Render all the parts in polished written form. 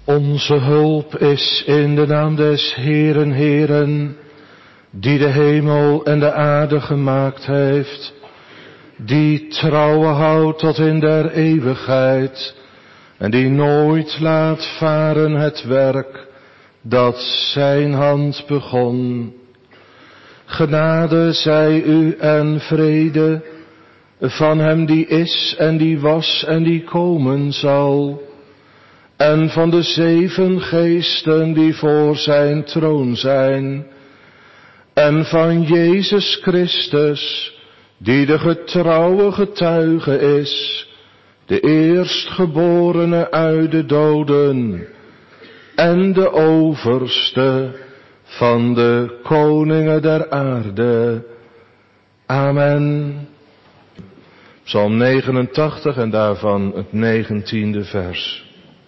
Onze hulp is in de naam des Heeren, Heeren, die de hemel en de aarde gemaakt heeft, die trouwe houdt tot in der eeuwigheid en die nooit laat varen het werk dat zijn hand begon. Genade zij u en vrede van hem die is en die was en die komen zal, en van de 7 geesten die voor zijn troon zijn, en van Jezus Christus, die de getrouwe getuige is, de eerstgeborene uit de doden, en de overste van de koningen der aarde. Amen. Psalm 89 en daarvan het 19e vers.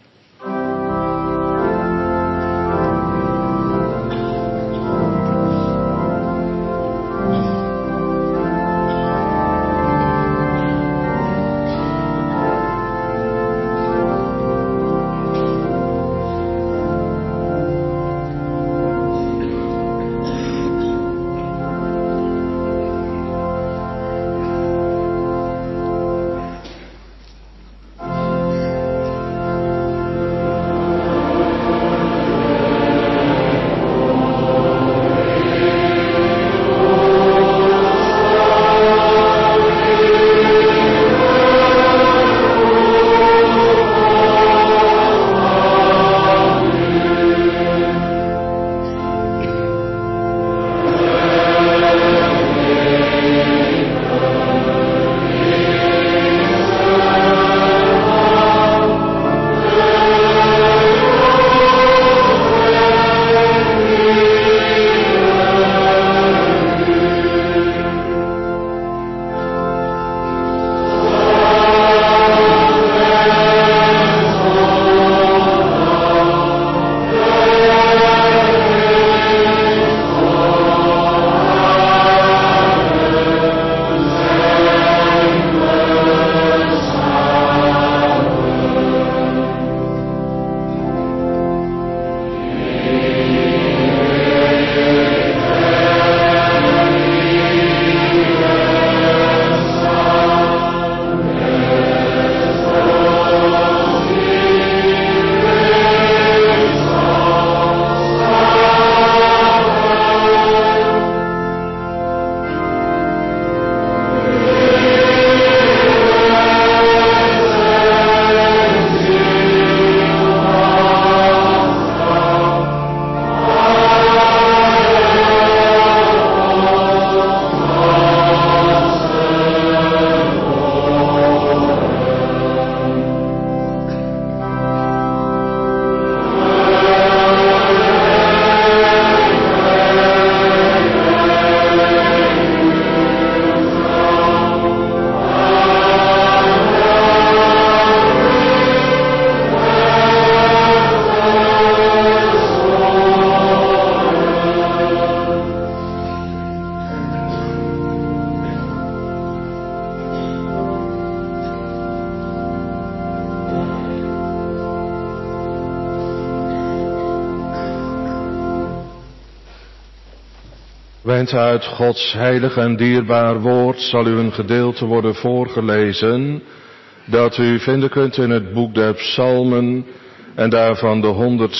Wend uit Gods heilig en dierbaar woord zal u een gedeelte worden voorgelezen dat u vinden kunt in het boek der psalmen en daarvan de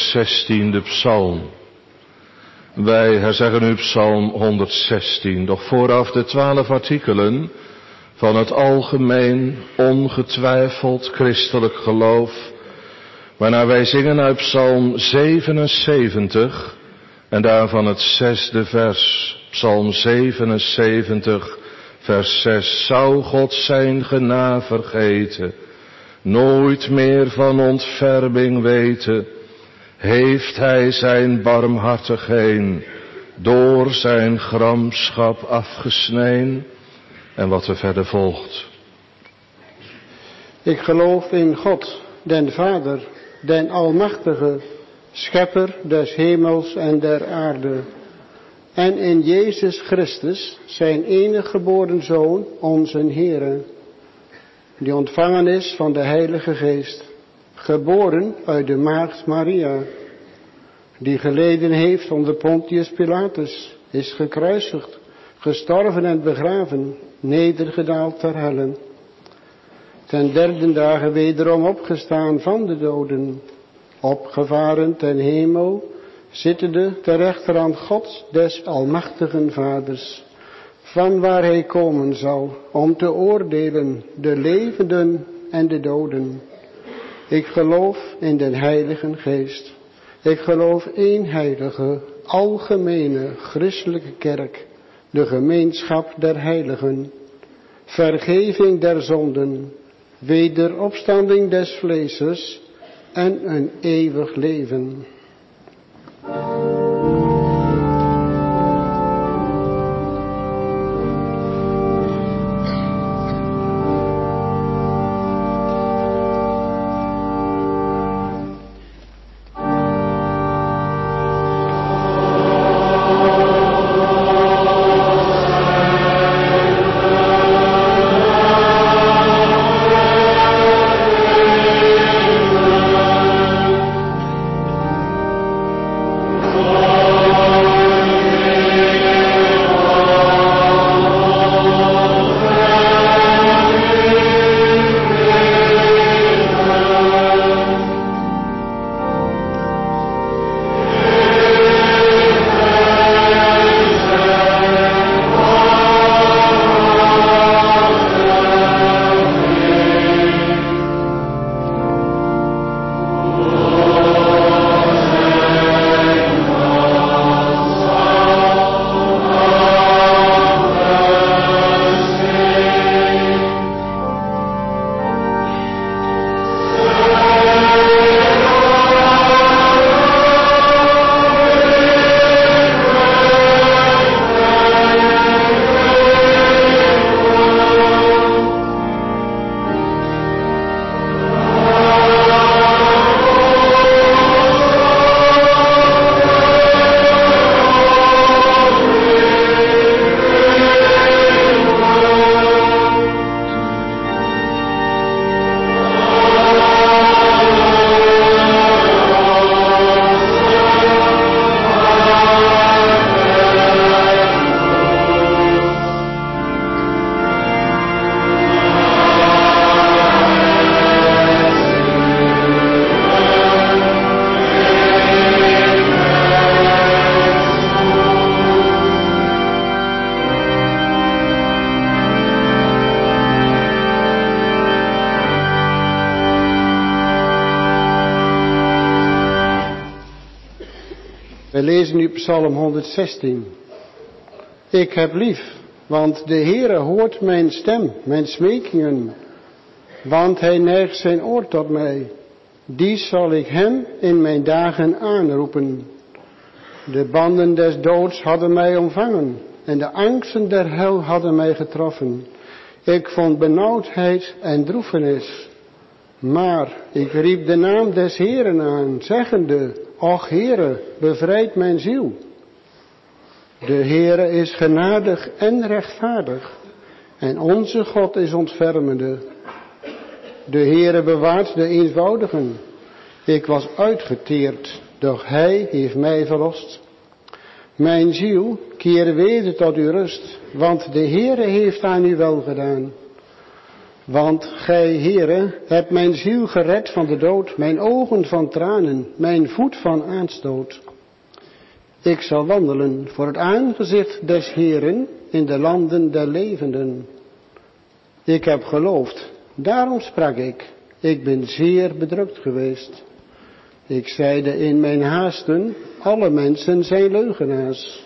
116e psalm. Wij herzeggen nu psalm 116, doch vooraf de 12 artikelen van het algemeen, ongetwijfeld christelijk geloof, waarna wij zingen uit psalm 77 en daarvan het 6e vers. Psalm 77, vers 6. Zou God zijn genade vergeten, nooit meer van ontferming weten, heeft hij zijn barmhartigheid door zijn gramschap afgesneden. En wat er verder volgt. Ik geloof in God, den Vader, den Almachtige, Schepper des hemels en der aarde. En in Jezus Christus, zijn enige geboren Zoon, onze Heere, die ontvangen is van de Heilige Geest, geboren uit de maagd Maria, die geleden heeft onder Pontius Pilatus, is gekruisigd, gestorven en begraven, nedergedaald ter helle. Ten derde dagen wederom opgestaan van de doden, opgevaren ten hemel, zittende ter rechterhand Gods des almachtigen Vaders, van waar hij komen zal om te oordelen de levenden en de doden. Ik geloof in den Heiligen Geest. Ik geloof één heilige, algemene, christelijke kerk, de gemeenschap der heiligen, vergeving der zonden, wederopstanding des vleeses en een eeuwig leven. We lezen nu Psalm 116. Ik heb lief, want de Heere hoort mijn stem, mijn smekingen, want hij neigt zijn oor tot mij. Die zal ik hem in mijn dagen aanroepen. De banden des doods hadden mij omvangen en de angsten der hel hadden mij getroffen. Ik vond benauwdheid en droefenis. Maar ik riep de naam des Heeren aan, zeggende, Och Heere, bevrijd mijn ziel. De Heere is genadig en rechtvaardig, en onze God is ontfermende. De Heere bewaart de eenvoudigen. Ik was uitgeteerd, doch hij heeft mij verlost. Mijn ziel, keer weder tot uw rust, want de Heere heeft aan u wel gedaan. Want gij, Heere, hebt mijn ziel gered van de dood, mijn ogen van tranen, mijn voet van aanstoot. Ik zal wandelen voor het aangezicht des Heeren in de landen der levenden. Ik heb geloofd, daarom sprak ik ben zeer bedrukt geweest. Ik zeide in mijn haasten, alle mensen zijn leugenaars.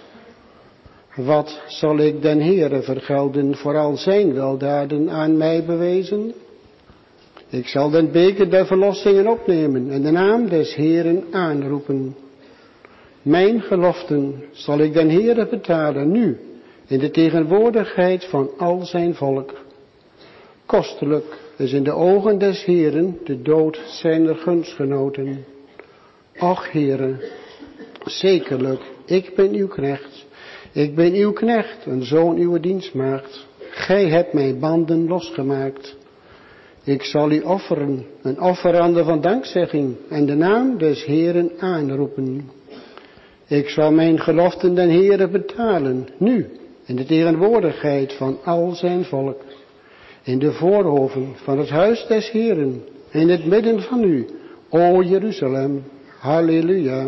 Wat zal ik den Heere vergelden voor al zijn weldaden aan mij bewezen? Ik zal den beker der verlossingen opnemen en de naam des Heeren aanroepen. Mijn geloften zal ik den Heere betalen nu, in de tegenwoordigheid van al zijn volk. Kostelijk is in de ogen des Heeren de dood zijner gunstgenoten. Och Heere, zekerlijk, ik ben uw knecht. Ik ben uw knecht, een zoon uw dienstmaagd. Gij hebt mijn banden losgemaakt. Ik zal u offeren, een offerande van dankzegging en de naam des Heeren aanroepen. Ik zal mijn geloften den Heere betalen, nu, in de tegenwoordigheid van al zijn volk. In de voorhoven van het huis des Heeren, in het midden van u, o Jeruzalem. Halleluja.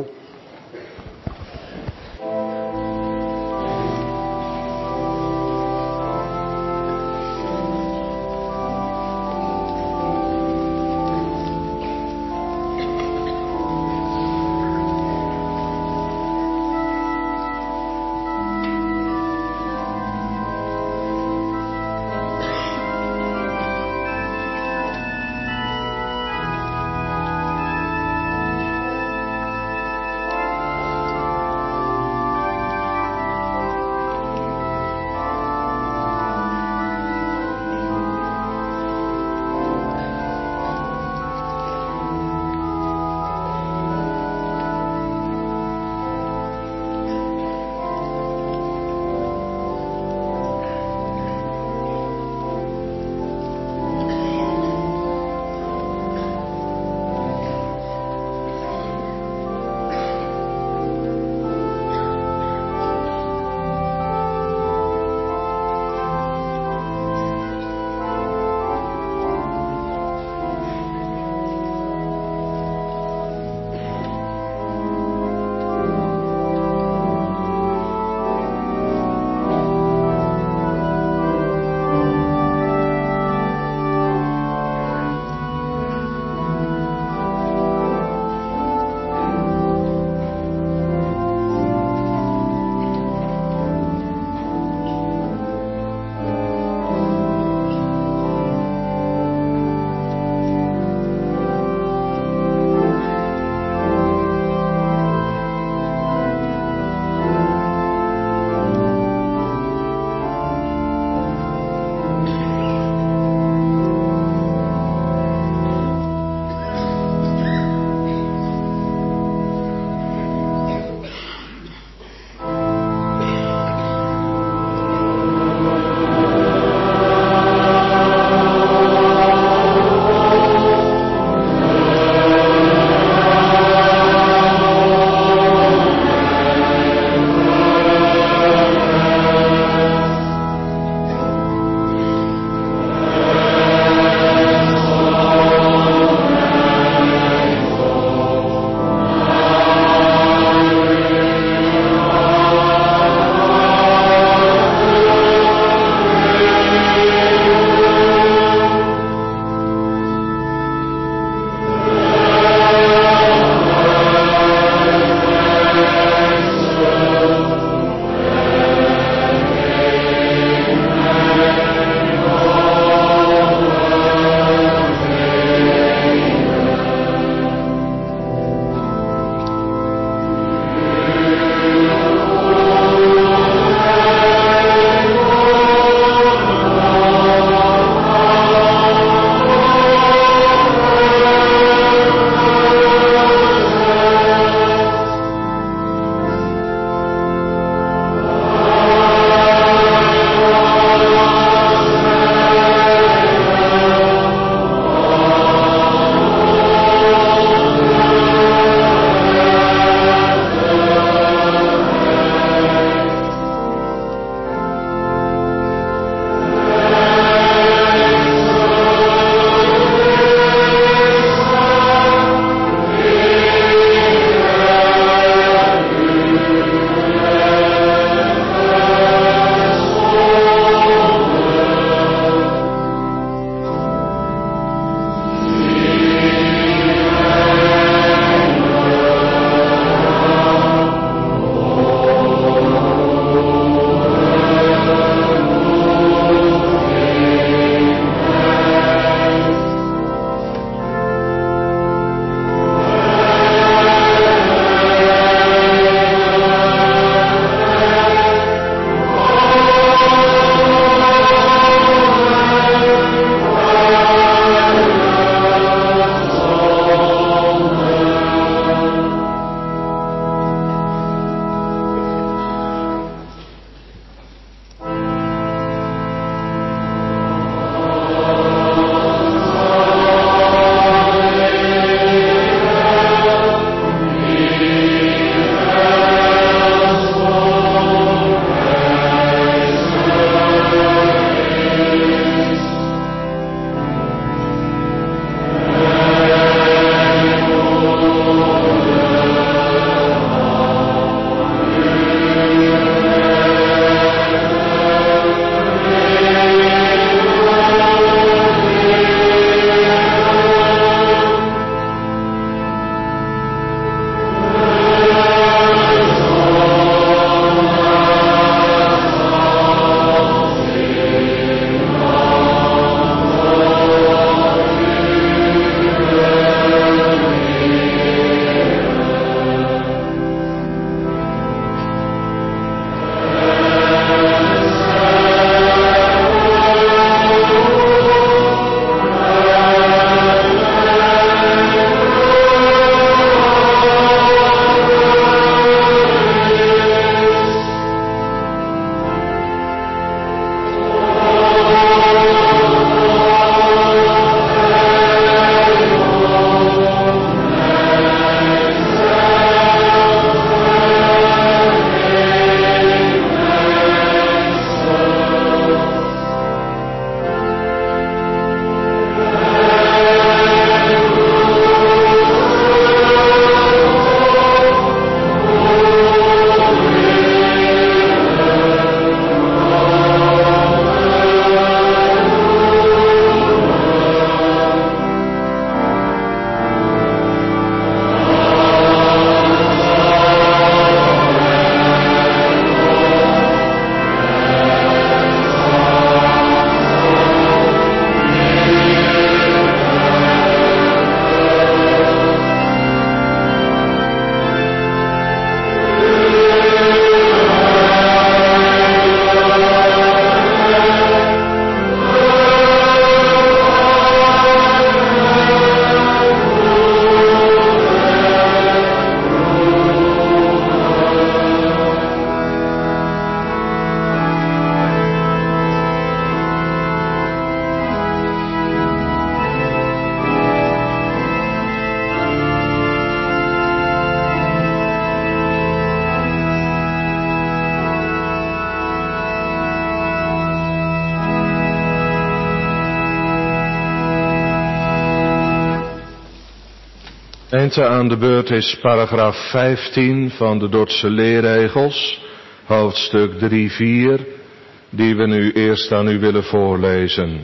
Gemeente, aan de beurt is paragraaf 15 van de Dordtse leerregels, hoofdstuk 3-4, die we nu eerst aan u willen voorlezen.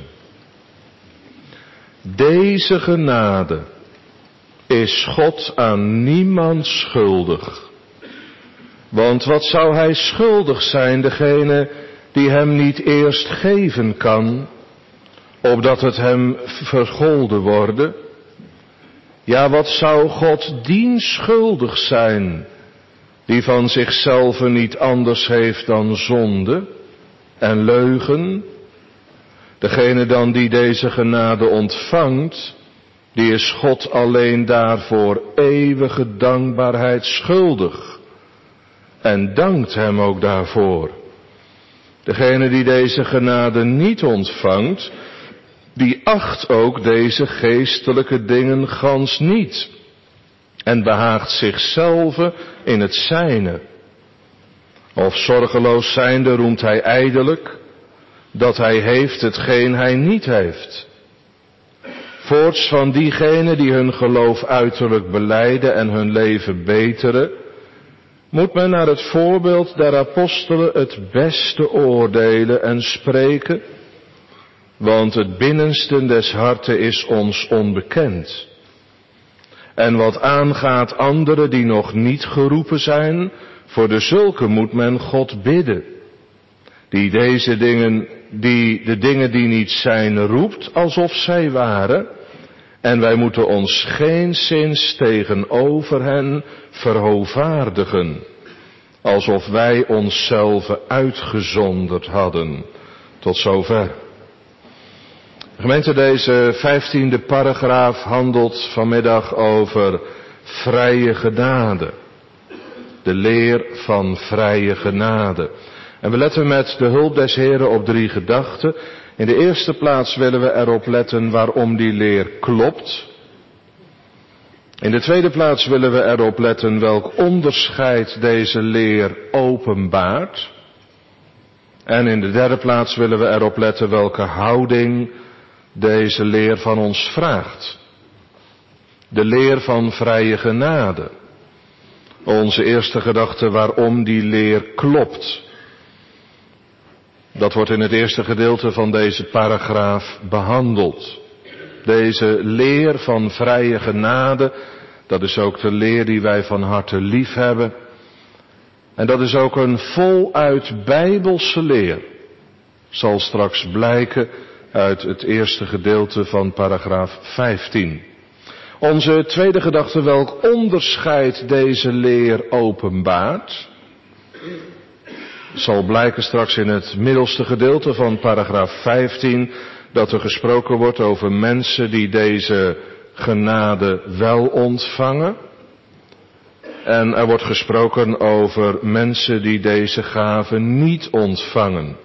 Deze genade is God aan niemand schuldig. Want wat zou hij schuldig zijn, degene die hem niet eerst geven kan, opdat het hem vergolden worden? Ja, wat zou God dien schuldig zijn, die van zichzelf niet anders heeft dan zonde en leugen? Degene dan die deze genade ontvangt, die is God alleen daarvoor eeuwige dankbaarheid schuldig en dankt hem ook daarvoor. Degene die deze genade niet ontvangt, die acht ook deze geestelijke dingen gans niet en behaagt zichzelf in het zijne. Of zorgeloos zijnde roemt hij ijdelijk dat hij heeft hetgeen hij niet heeft. Voorts van diegenen die hun geloof uiterlijk belijden en hun leven beteren, moet men naar het voorbeeld der apostelen het beste oordelen en spreken, want het binnenste des harten is ons onbekend. En wat aangaat anderen die nog niet geroepen zijn, voor dezulken moet men God bidden, die de dingen die niet zijn roept alsof zij waren, en wij moeten ons geenszins tegenover hen verhovaardigen, alsof wij onszelf uitgezonderd hadden. Tot zover. Gemeente, deze 15e paragraaf handelt vanmiddag over vrije genade. De leer van vrije genade. En we letten met de hulp des Heren op 3 gedachten. In de eerste plaats willen we erop letten waarom die leer klopt. In de tweede plaats willen we erop letten welk onderscheid deze leer openbaart. En in de derde plaats willen we erop letten welke houding deze leer van ons vraagt. De leer van vrije genade. Onze eerste gedachte waarom die leer klopt. Dat wordt in het eerste gedeelte van deze paragraaf behandeld. Deze leer van vrije genade, dat is ook de leer die wij van harte lief hebben. En dat is ook een voluit bijbelse leer. Zal straks blijken uit het eerste gedeelte van paragraaf 15. Onze tweede gedachte, welk onderscheid deze leer openbaart, zal blijken straks in het middelste gedeelte van paragraaf 15, dat er gesproken wordt over mensen die deze genade wel ontvangen. En er wordt gesproken over mensen die deze gave niet ontvangen.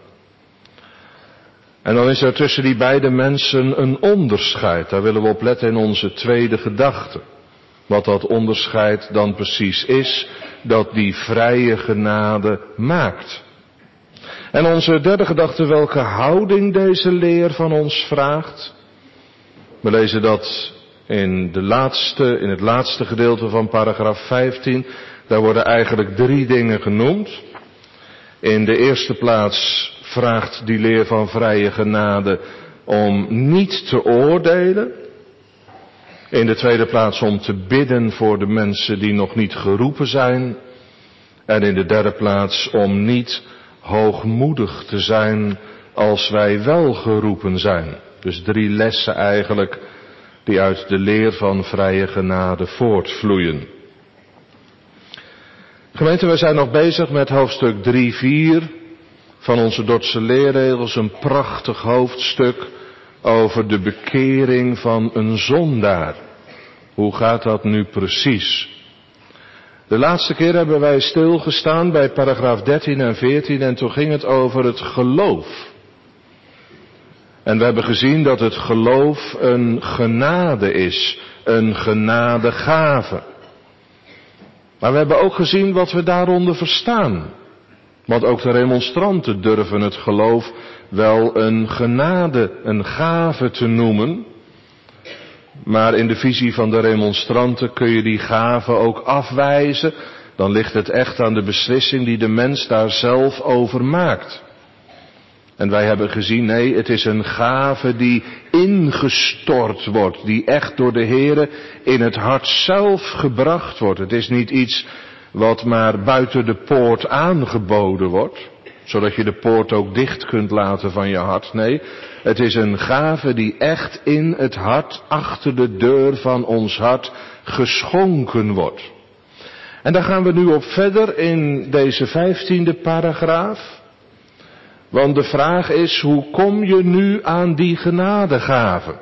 En dan is er tussen die beide mensen een onderscheid. Daar willen we op letten in onze tweede gedachte. Wat dat onderscheid dan precies is, dat die vrije genade maakt. En onze derde gedachte, welke houding deze leer van ons vraagt. We lezen dat in het laatste gedeelte van paragraaf 15. Daar worden eigenlijk 3 dingen genoemd. In de eerste plaats vraagt die leer van vrije genade om niet te oordelen. In de tweede plaats om te bidden voor de mensen die nog niet geroepen zijn. En in de derde plaats om niet hoogmoedig te zijn als wij wel geroepen zijn. Dus 3 lessen eigenlijk die uit de leer van vrije genade voortvloeien. Gemeente, we zijn nog bezig met hoofdstuk 3-4 van onze Dordtse leerregels. Een prachtig hoofdstuk over de bekering van een zondaar. Hoe gaat dat nu precies? De laatste keer hebben wij stilgestaan bij paragraaf 13 en 14 en toen ging het over het geloof. En we hebben gezien dat het geloof een genade is, een genadegave. Maar we hebben ook gezien wat we daaronder verstaan. Want ook de remonstranten durven het geloof wel een genade, een gave te noemen. Maar in de visie van de remonstranten kun je die gave ook afwijzen. Dan ligt het echt aan de beslissing die de mens daar zelf over maakt. En wij hebben gezien, nee, het is een gave die ingestort wordt. Die echt door de Heere in het hart zelf gebracht wordt. Het is niet iets wat maar buiten de poort aangeboden wordt. Zodat je de poort ook dicht kunt laten van je hart. Nee, het is een gave die echt in het hart, achter de deur van ons hart, geschonken wordt. En daar gaan we nu op verder in deze 15e paragraaf. Want de vraag is, hoe kom je nu aan die genadegave?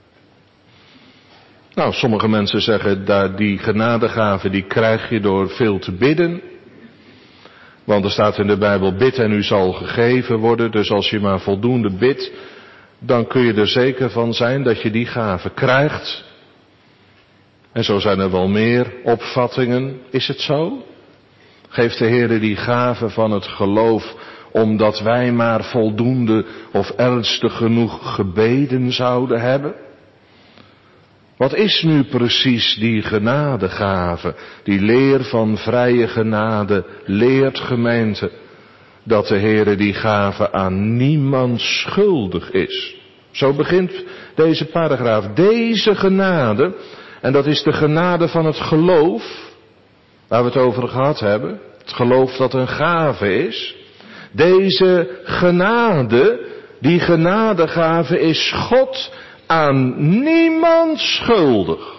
Nou, sommige mensen zeggen, die genadegave die krijg je door veel te bidden. Want er staat in de Bijbel, bid en u zal gegeven worden. Dus als je maar voldoende bidt, dan kun je er zeker van zijn dat je die gave krijgt. En zo zijn er wel meer opvattingen. Is het zo? Geeft de Heer die gave van het geloof omdat wij maar voldoende of ernstig genoeg gebeden zouden hebben? Wat is nu precies die genadegave? Die leer van vrije genade leert, gemeente, dat de Heere die gave aan niemand schuldig is. Zo begint deze paragraaf. Deze genade, en dat is de genade van het geloof, waar we het over gehad hebben. Het geloof dat een gave is. Deze genade, die genadegave is God aan niemand schuldig.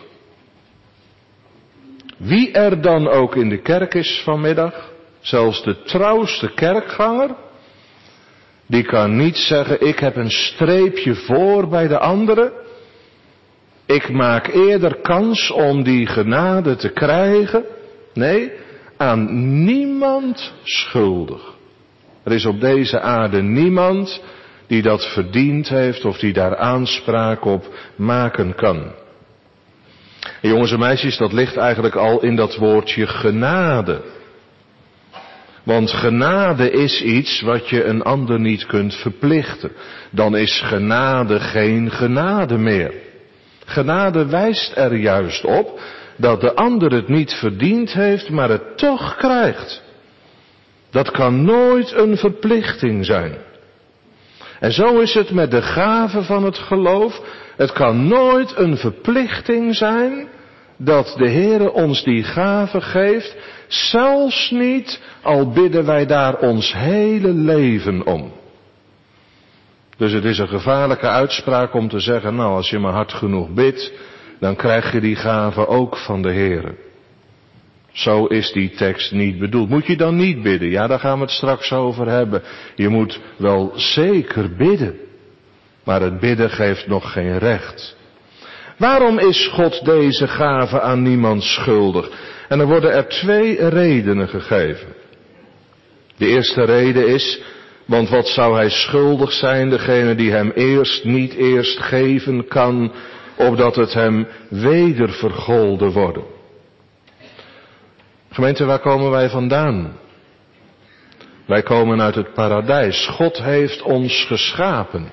Wie er dan ook in de kerk is vanmiddag, zelfs de trouwste kerkganger, die kan niet zeggen, ik heb een streepje voor bij de anderen. Ik maak eerder kans om die genade te krijgen. Nee, aan niemand schuldig. Er is op deze aarde niemand die dat verdiend heeft of die daar aanspraak op maken kan. En jongens en meisjes, dat ligt eigenlijk al in dat woordje genade. Want genade is iets wat je een ander niet kunt verplichten. Dan is genade geen genade meer. Genade wijst er juist op dat de ander het niet verdiend heeft, maar het toch krijgt. Dat kan nooit een verplichting zijn. En zo is het met de gave van het geloof. Het kan nooit een verplichting zijn dat de Heere ons die gave geeft, zelfs niet al bidden wij daar ons hele leven om. Dus het is een gevaarlijke uitspraak om te zeggen, nou als je maar hard genoeg bidt, dan krijg je die gave ook van de Heere. Zo is die tekst niet bedoeld. Moet je dan niet bidden? Ja, daar gaan we het straks over hebben. Je moet wel zeker bidden. Maar het bidden geeft nog geen recht. Waarom is God deze gave aan niemand schuldig? En er worden er 2 redenen gegeven. De eerste reden is, want wat zou hij schuldig zijn, degene die hem niet eerst geven kan, opdat het hem weder vergolden worden. Gemeente, waar komen wij vandaan? Wij komen uit het paradijs. God heeft ons geschapen.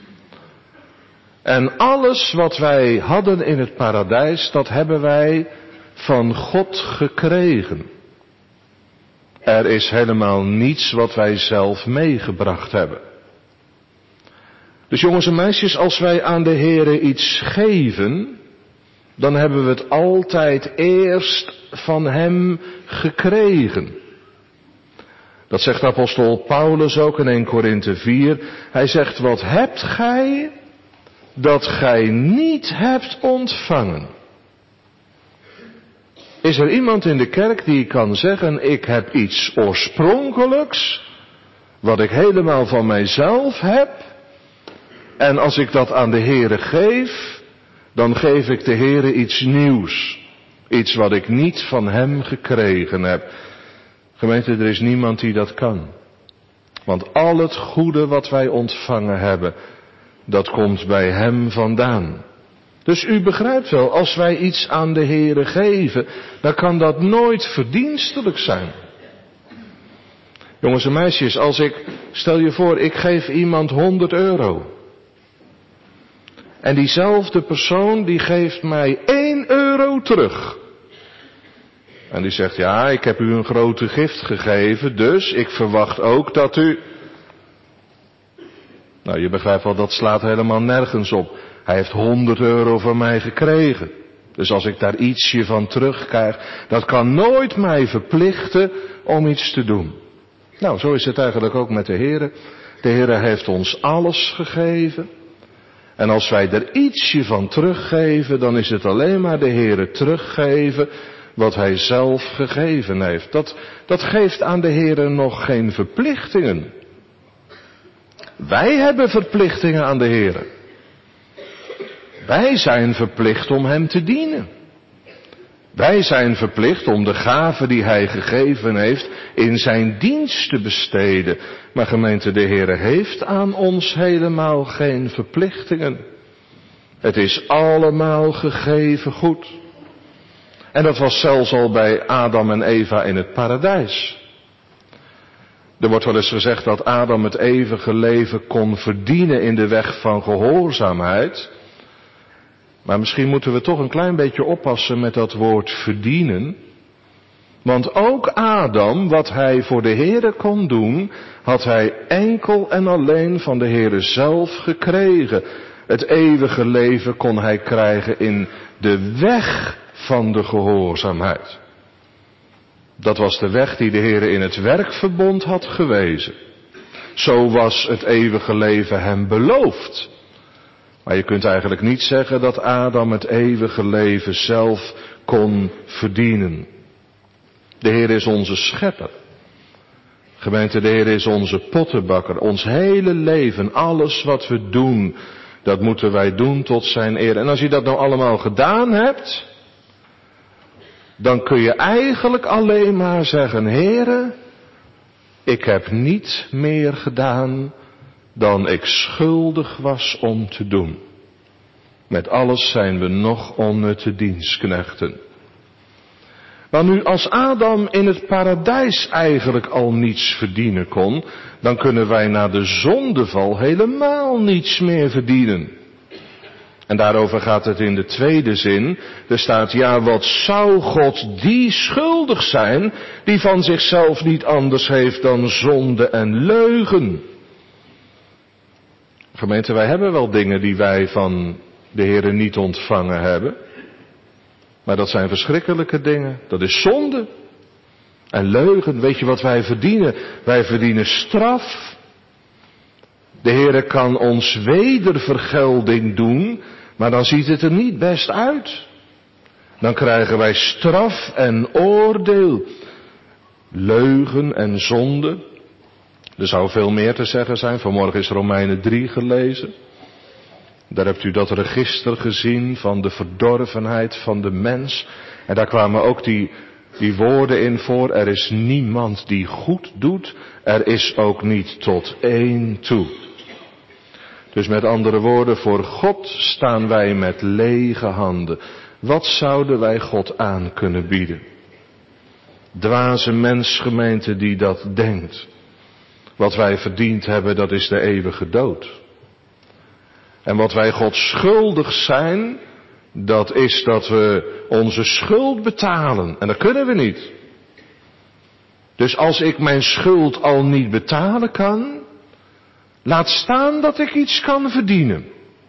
En alles wat wij hadden in het paradijs, dat hebben wij van God gekregen. Er is helemaal niets wat wij zelf meegebracht hebben. Dus jongens en meisjes, als wij aan de Heere iets geven, dan hebben we het altijd eerst van hem gekregen. Dat zegt apostel Paulus ook in 1 Korinthe 4. Hij zegt, wat hebt gij dat gij niet hebt ontvangen? Is er iemand in de kerk die kan zeggen, ik heb iets oorspronkelijks, wat ik helemaal van mijzelf heb, en als ik dat aan de Heere geef, dan geef ik de Heere iets nieuws. Iets wat ik niet van hem gekregen heb. Gemeente, er is niemand die dat kan. Want al het goede wat wij ontvangen hebben, dat komt bij hem vandaan. Dus u begrijpt wel, als wij iets aan de Heere geven, dan kan dat nooit verdienstelijk zijn. Jongens en meisjes, stel je voor, ik geef iemand €100. En diezelfde persoon die geeft mij 1 euro terug. En die zegt, ja, ik heb u een grote gift gegeven, dus ik verwacht ook dat u... Nou, je begrijpt wel, dat slaat helemaal nergens op. Hij heeft 100 euro van mij gekregen. Dus als ik daar ietsje van terugkrijg, dat kan nooit mij verplichten om iets te doen. Nou, zo is het eigenlijk ook met de Heere. De Heere heeft ons alles gegeven. En als wij er ietsje van teruggeven, dan is het alleen maar de Heere teruggeven wat Hij zelf gegeven heeft. Dat geeft aan de Heere nog geen verplichtingen. Wij hebben verplichtingen aan de Heere. Wij zijn verplicht om Hem te dienen. Wij zijn verplicht om de gave die Hij gegeven heeft in zijn dienst te besteden. Maar gemeente, de Heere heeft aan ons helemaal geen verplichtingen. Het is allemaal gegeven goed. En dat was zelfs al bij Adam en Eva in het paradijs. Er wordt wel eens gezegd dat Adam het eeuwige leven kon verdienen in de weg van gehoorzaamheid. Maar misschien moeten we toch een klein beetje oppassen met dat woord verdienen. Want ook Adam, wat hij voor de Heere kon doen, had hij enkel en alleen van de Heere zelf gekregen. Het eeuwige leven kon hij krijgen in de weg van de gehoorzaamheid. Dat was de weg die de Heere in het werkverbond had gewezen. Zo was het eeuwige leven hem beloofd. Maar je kunt eigenlijk niet zeggen dat Adam het eeuwige leven zelf kon verdienen. De Heer is onze schepper. Gemeente, de Heer is onze pottenbakker. Ons hele leven, alles wat we doen, dat moeten wij doen tot zijn eer. En als je dat nou allemaal gedaan hebt, dan kun je eigenlijk alleen maar zeggen, Heere, ik heb niet meer gedaan dan ik schuldig was om te doen. Met alles zijn we nog onnutte dienstknechten. Maar nu als Adam in het paradijs eigenlijk al niets verdienen kon, dan kunnen wij na de zondeval helemaal niets meer verdienen. En daarover gaat het in de tweede zin. Er staat, ja, wat zou God die schuldig zijn, die van zichzelf niet anders heeft dan zonde en leugen. Gemeente, wij hebben wel dingen die wij van de Heere niet ontvangen hebben. Maar dat zijn verschrikkelijke dingen. Dat is zonde. En leugen. Weet je wat wij verdienen? Wij verdienen straf. De Heere kan ons wedervergelding doen, maar dan ziet het er niet best uit. Dan krijgen wij straf en oordeel. Leugen en zonde. Er zou veel meer te zeggen zijn. Vanmorgen is Romeinen 3 gelezen. Daar hebt u dat register gezien van de verdorvenheid van de mens. En daar kwamen ook die woorden in voor. Er is niemand die goed doet. Er is ook niet tot één toe. Dus met andere woorden, voor God staan wij met lege handen. Wat zouden wij God aan kunnen bieden? Dwaze mensgemeente die dat denkt. Wat wij verdiend hebben, dat is de eeuwige dood. En wat wij God schuldig zijn, dat is dat we onze schuld betalen. En dat kunnen we niet. Dus als ik mijn schuld al niet betalen kan, laat staan dat ik iets kan verdienen.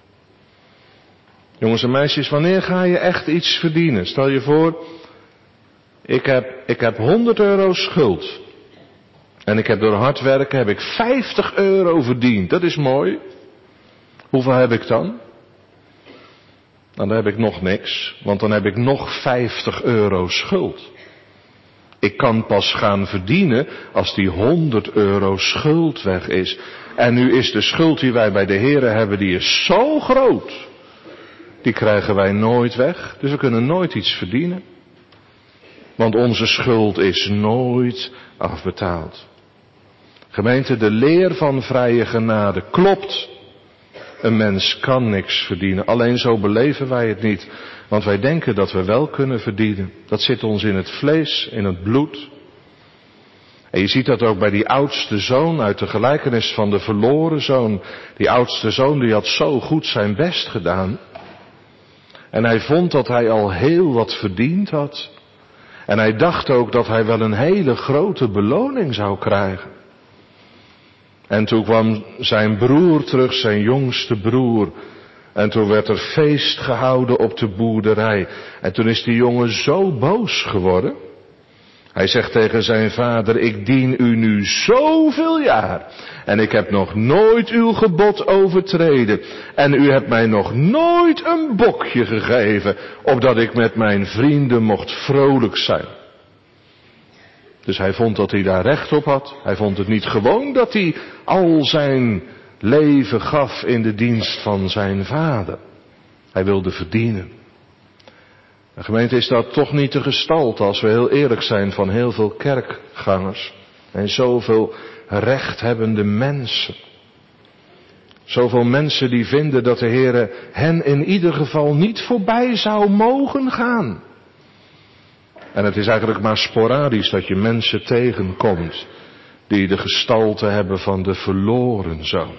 Jongens en meisjes, wanneer ga je echt iets verdienen? Stel je voor, ik heb 100 euro schuld. En ik heb door hard werken heb ik 50 euro verdiend. Dat is mooi. Hoeveel heb ik dan? Nou, dan heb ik nog niks. Want dan heb ik nog 50 euro schuld. Ik kan pas gaan verdienen als die 100 euro schuld weg is. En nu is de schuld die wij bij de Heere hebben, die is zo groot. Die krijgen wij nooit weg. Dus we kunnen nooit iets verdienen. Want onze schuld is nooit afbetaald. Gemeente, de leer van vrije genade klopt. Een mens kan niks verdienen. Alleen zo beleven wij het niet. Want wij denken dat we wel kunnen verdienen. Dat zit ons in het vlees, in het bloed. En je ziet dat ook bij die oudste zoon uit de gelijkenis van de verloren zoon. Die oudste zoon die had zo goed zijn best gedaan. En hij vond dat hij al heel wat verdiend had. En hij dacht ook dat hij wel een hele grote beloning zou krijgen. En toen kwam zijn broer terug, zijn jongste broer. En toen werd er feest gehouden op de boerderij. En toen is die jongen zo boos geworden. Hij zegt tegen zijn vader, ik dien u nu zoveel jaar. En ik heb nog nooit uw gebod overtreden. En u hebt mij nog nooit een bokje gegeven, opdat ik met mijn vrienden mocht vrolijk zijn. Dus hij vond dat hij daar recht op had. Hij vond het niet gewoon dat hij al zijn leven gaf in de dienst van zijn vader. Hij wilde verdienen. De gemeente, is dat toch niet de gestalte, als we heel eerlijk zijn, van heel veel kerkgangers. En zoveel rechthebbende mensen. Zoveel mensen die vinden dat de Heere hen in ieder geval niet voorbij zou mogen gaan. En het is eigenlijk maar sporadisch dat je mensen tegenkomt die de gestalte hebben van de verloren zoon.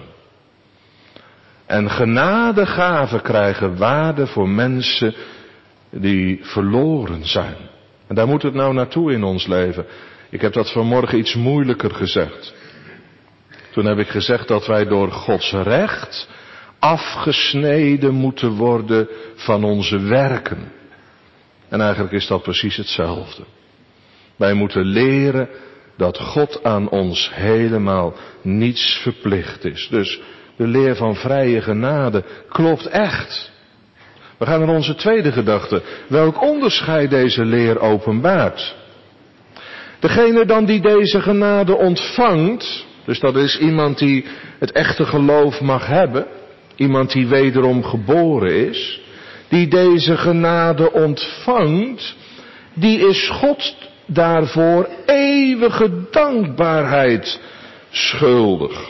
En genadegaven krijgen waarde voor mensen die verloren zijn. En daar moet het nou naartoe in ons leven. Ik heb dat vanmorgen iets moeilijker gezegd. Toen heb ik gezegd dat wij door Gods recht afgesneden moeten worden van onze werken. En eigenlijk is dat precies hetzelfde. Wij moeten leren dat God aan ons helemaal niets verplicht is. Dus de leer van vrije genade klopt echt. We gaan naar onze tweede gedachte. Welk onderscheid deze leer openbaart. Degene dan die deze genade ontvangt, dus dat is iemand die het echte geloof mag hebben, iemand die wederom geboren is, die deze genade ontvangt, die is God daarvoor eeuwige dankbaarheid schuldig.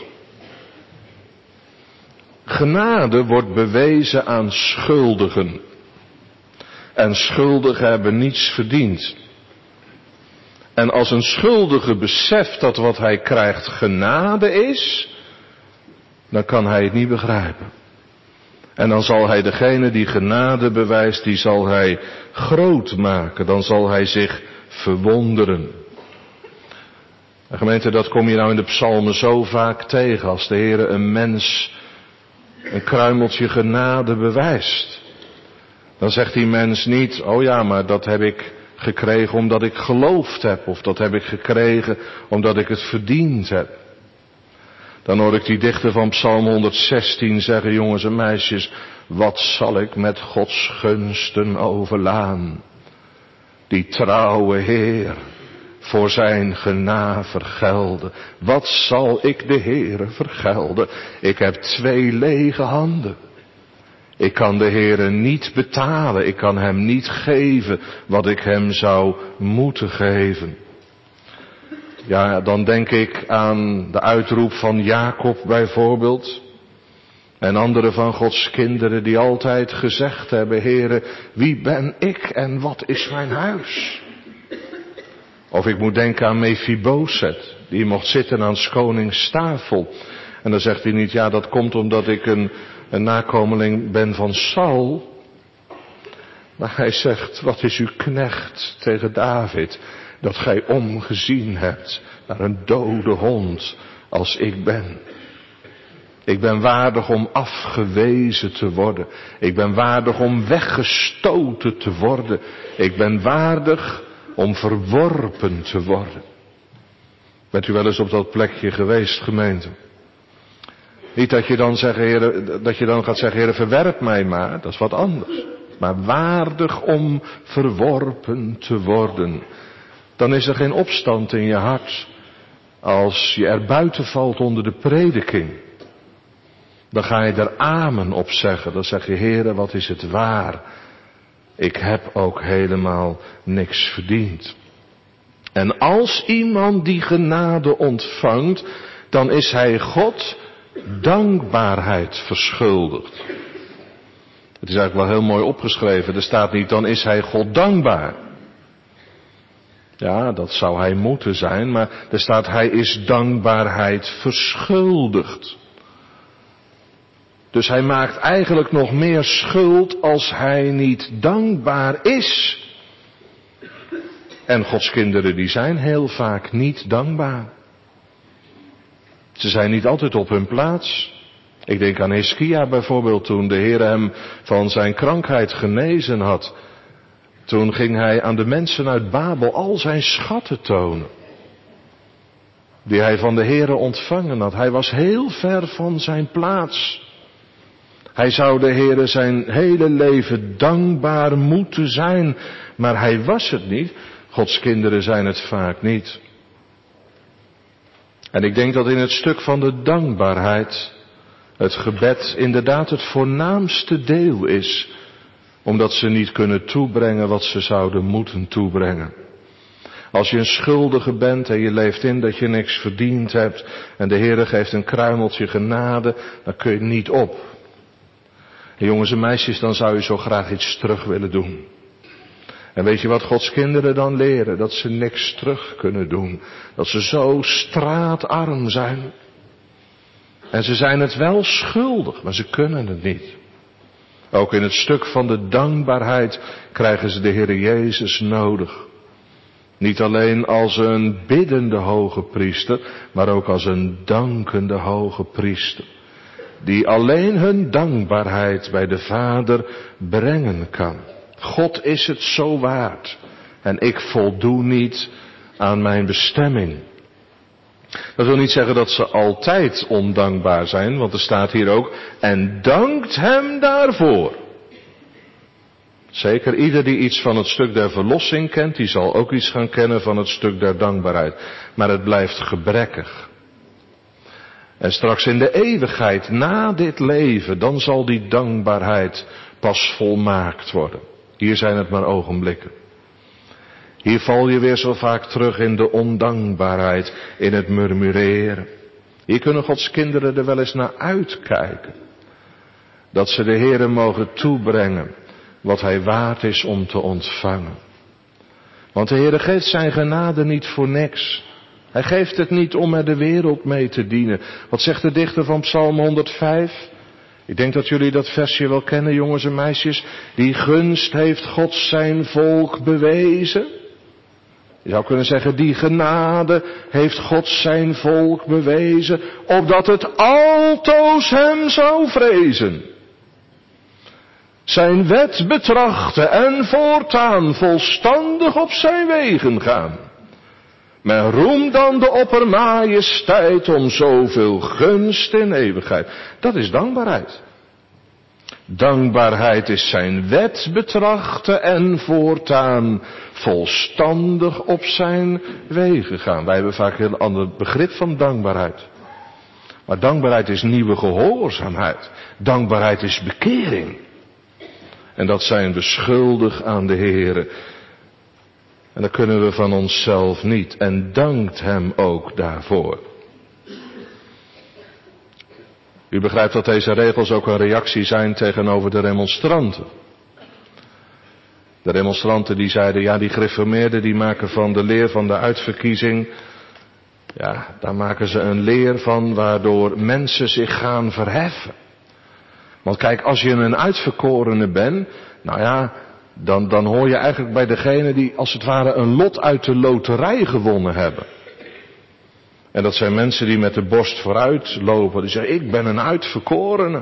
Genade wordt bewezen aan schuldigen. En schuldigen hebben niets verdiend. En als een schuldige beseft dat wat hij krijgt genade is, dan kan hij het niet begrijpen. En dan zal hij degene die genade bewijst, die zal hij groot maken. Dan zal hij zich verwonderen. En gemeente, dat kom je nou in de psalmen zo vaak tegen. Als de Heere een mens een kruimeltje genade bewijst. Dan zegt die mens niet, oh ja, maar dat heb ik gekregen omdat ik geloofd heb. Of dat heb ik gekregen omdat ik het verdiend heb. Dan hoor ik die dichter van Psalm 116 zeggen, jongens en meisjes, wat zal ik met Gods gunsten overlaan? Die trouwe Heer voor zijn genade vergelden. Wat zal ik de Heere vergelden? Ik heb 2 lege handen. Ik kan de Heere niet betalen. Ik kan hem niet geven wat ik hem zou moeten geven. Ja, dan denk ik aan de uitroep van Jacob bijvoorbeeld. En andere van Gods kinderen die altijd gezegd hebben, Heere, wie ben ik en wat is mijn huis? Of ik moet denken aan Mephiboset, die mocht zitten aan 's konings tafel. En dan zegt hij niet, ja, dat komt omdat ik een nakomeling ben van Saul. Maar hij zegt, wat is uw knecht tegen David, dat gij omgezien hebt naar een dode hond als ik ben. Ik ben waardig om afgewezen te worden. Ik ben waardig om weggestoten te worden. Ik ben waardig om verworpen te worden. Bent u wel eens op dat plekje geweest, gemeente? Niet dat je dan zegt, Heere, dat je dan gaat zeggen, Heere, verwerp mij maar. Dat is wat anders. Maar waardig om verworpen te worden. Dan is er geen opstand in je hart. Als je er buiten valt onder de prediking. Dan ga je er amen op zeggen. Dan zeg je, Heere, wat is het waar. Ik heb ook helemaal niks verdiend. En als iemand die genade ontvangt, dan is hij God dankbaarheid verschuldigd. Het is eigenlijk wel heel mooi opgeschreven. Er staat niet, dan is hij God dankbaar. Ja, dat zou hij moeten zijn, maar er staat hij is dankbaarheid verschuldigd. Dus hij maakt eigenlijk nog meer schuld als hij niet dankbaar is. En Gods kinderen die zijn heel vaak niet dankbaar. Ze zijn niet altijd op hun plaats. Ik denk aan Hiskia bijvoorbeeld, toen de Heer hem van zijn krankheid genezen had. Toen ging hij aan de mensen uit Babel al zijn schatten tonen. Die hij van de Heer ontvangen had. Hij was heel ver van zijn plaats. Hij zou de Heer zijn hele leven dankbaar moeten zijn. Maar hij was het niet. Gods kinderen zijn het vaak niet. En ik denk dat in het stuk van de dankbaarheid het gebed inderdaad het voornaamste deel is. Omdat ze niet kunnen toebrengen wat ze zouden moeten toebrengen. Als je een schuldige bent en je leeft in dat je niks verdiend hebt. En de Heer geeft een kruimeltje genade, dan kun je niet op. En jongens en meisjes, dan zou je zo graag iets terug willen doen. En weet je wat Gods kinderen dan leren? Dat ze niks terug kunnen doen. Dat ze zo straatarm zijn. En ze zijn het wel schuldig, maar ze kunnen het niet. Ook in het stuk van de dankbaarheid krijgen ze de Heer Jezus nodig. Niet alleen als een biddende hoge priester, maar ook als een dankende hoge priester. Die alleen hun dankbaarheid bij de Vader brengen kan. God is het zo waard. En ik voldoe niet aan mijn bestemming. Dat wil niet zeggen dat ze altijd ondankbaar zijn, want er staat hier ook, en dankt hem daarvoor. Zeker ieder die iets van het stuk der verlossing kent, die zal ook iets gaan kennen van het stuk der dankbaarheid. Maar het blijft gebrekkig. En straks in de eeuwigheid, na dit leven, dan zal die dankbaarheid pas volmaakt worden. Hier zijn het maar ogenblikken. Hier val je weer zo vaak terug in de ondankbaarheid, in het murmureren. Hier kunnen Gods kinderen er wel eens naar uitkijken. Dat ze de Heere mogen toebrengen wat hij waard is om te ontvangen. Want de Heere geeft zijn genade niet voor niks. Hij geeft het niet om er de wereld mee te dienen. Wat zegt de dichter van Psalm 105? Ik denk dat jullie dat versje wel kennen, jongens en meisjes. Die gunst heeft God zijn volk bewezen. Je zou kunnen zeggen, die genade heeft God zijn volk bewezen, opdat het altoos hem zou vrezen. Zijn wet betrachten en voortaan volstandig op zijn wegen gaan. Men roemt dan de oppermajesteit om zoveel gunst in eeuwigheid. Dat is dankbaarheid. Dankbaarheid is zijn wet betrachten en voortaan volstandig op zijn wegen gaan. Wij hebben vaak een heel ander begrip van dankbaarheid. Maar dankbaarheid is nieuwe gehoorzaamheid. Dankbaarheid is bekering. En dat zijn we schuldig aan de Heere. En dat kunnen we van onszelf niet. En dankt hem ook daarvoor. U begrijpt dat deze regels ook een reactie zijn tegenover de remonstranten. De remonstranten die zeiden, ja, die gereformeerden die maken van de leer van de uitverkiezing, ja, daar maken ze een leer van waardoor mensen zich gaan verheffen. Want kijk, als je een uitverkorene bent, nou ja, dan hoor je eigenlijk bij degene die als het ware een lot uit de loterij gewonnen hebben. En dat zijn mensen die met de borst vooruit lopen. Die zeggen, ik ben een uitverkorene.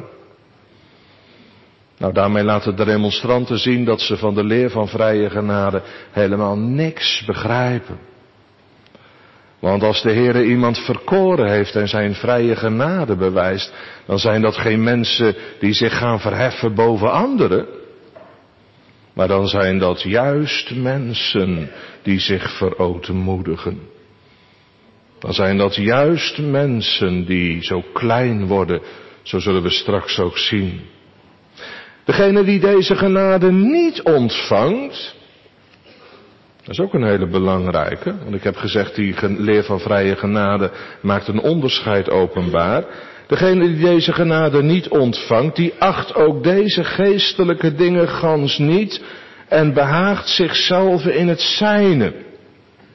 Nou, daarmee laten de remonstranten zien dat ze van de leer van vrije genade helemaal niks begrijpen. Want als de Heere iemand verkoren heeft en zijn vrije genade bewijst, dan zijn dat geen mensen die zich gaan verheffen boven anderen. Maar dan zijn dat juist mensen die zich verootmoedigen. Dan zijn dat juist mensen die zo klein worden, zo zullen we straks ook zien. Degene die deze genade niet ontvangt, dat is ook een hele belangrijke. Want ik heb gezegd, die leer van vrije genade maakt een onderscheid openbaar. Degene die deze genade niet ontvangt, die acht ook deze geestelijke dingen gans niet en behaagt zichzelf in het zijne.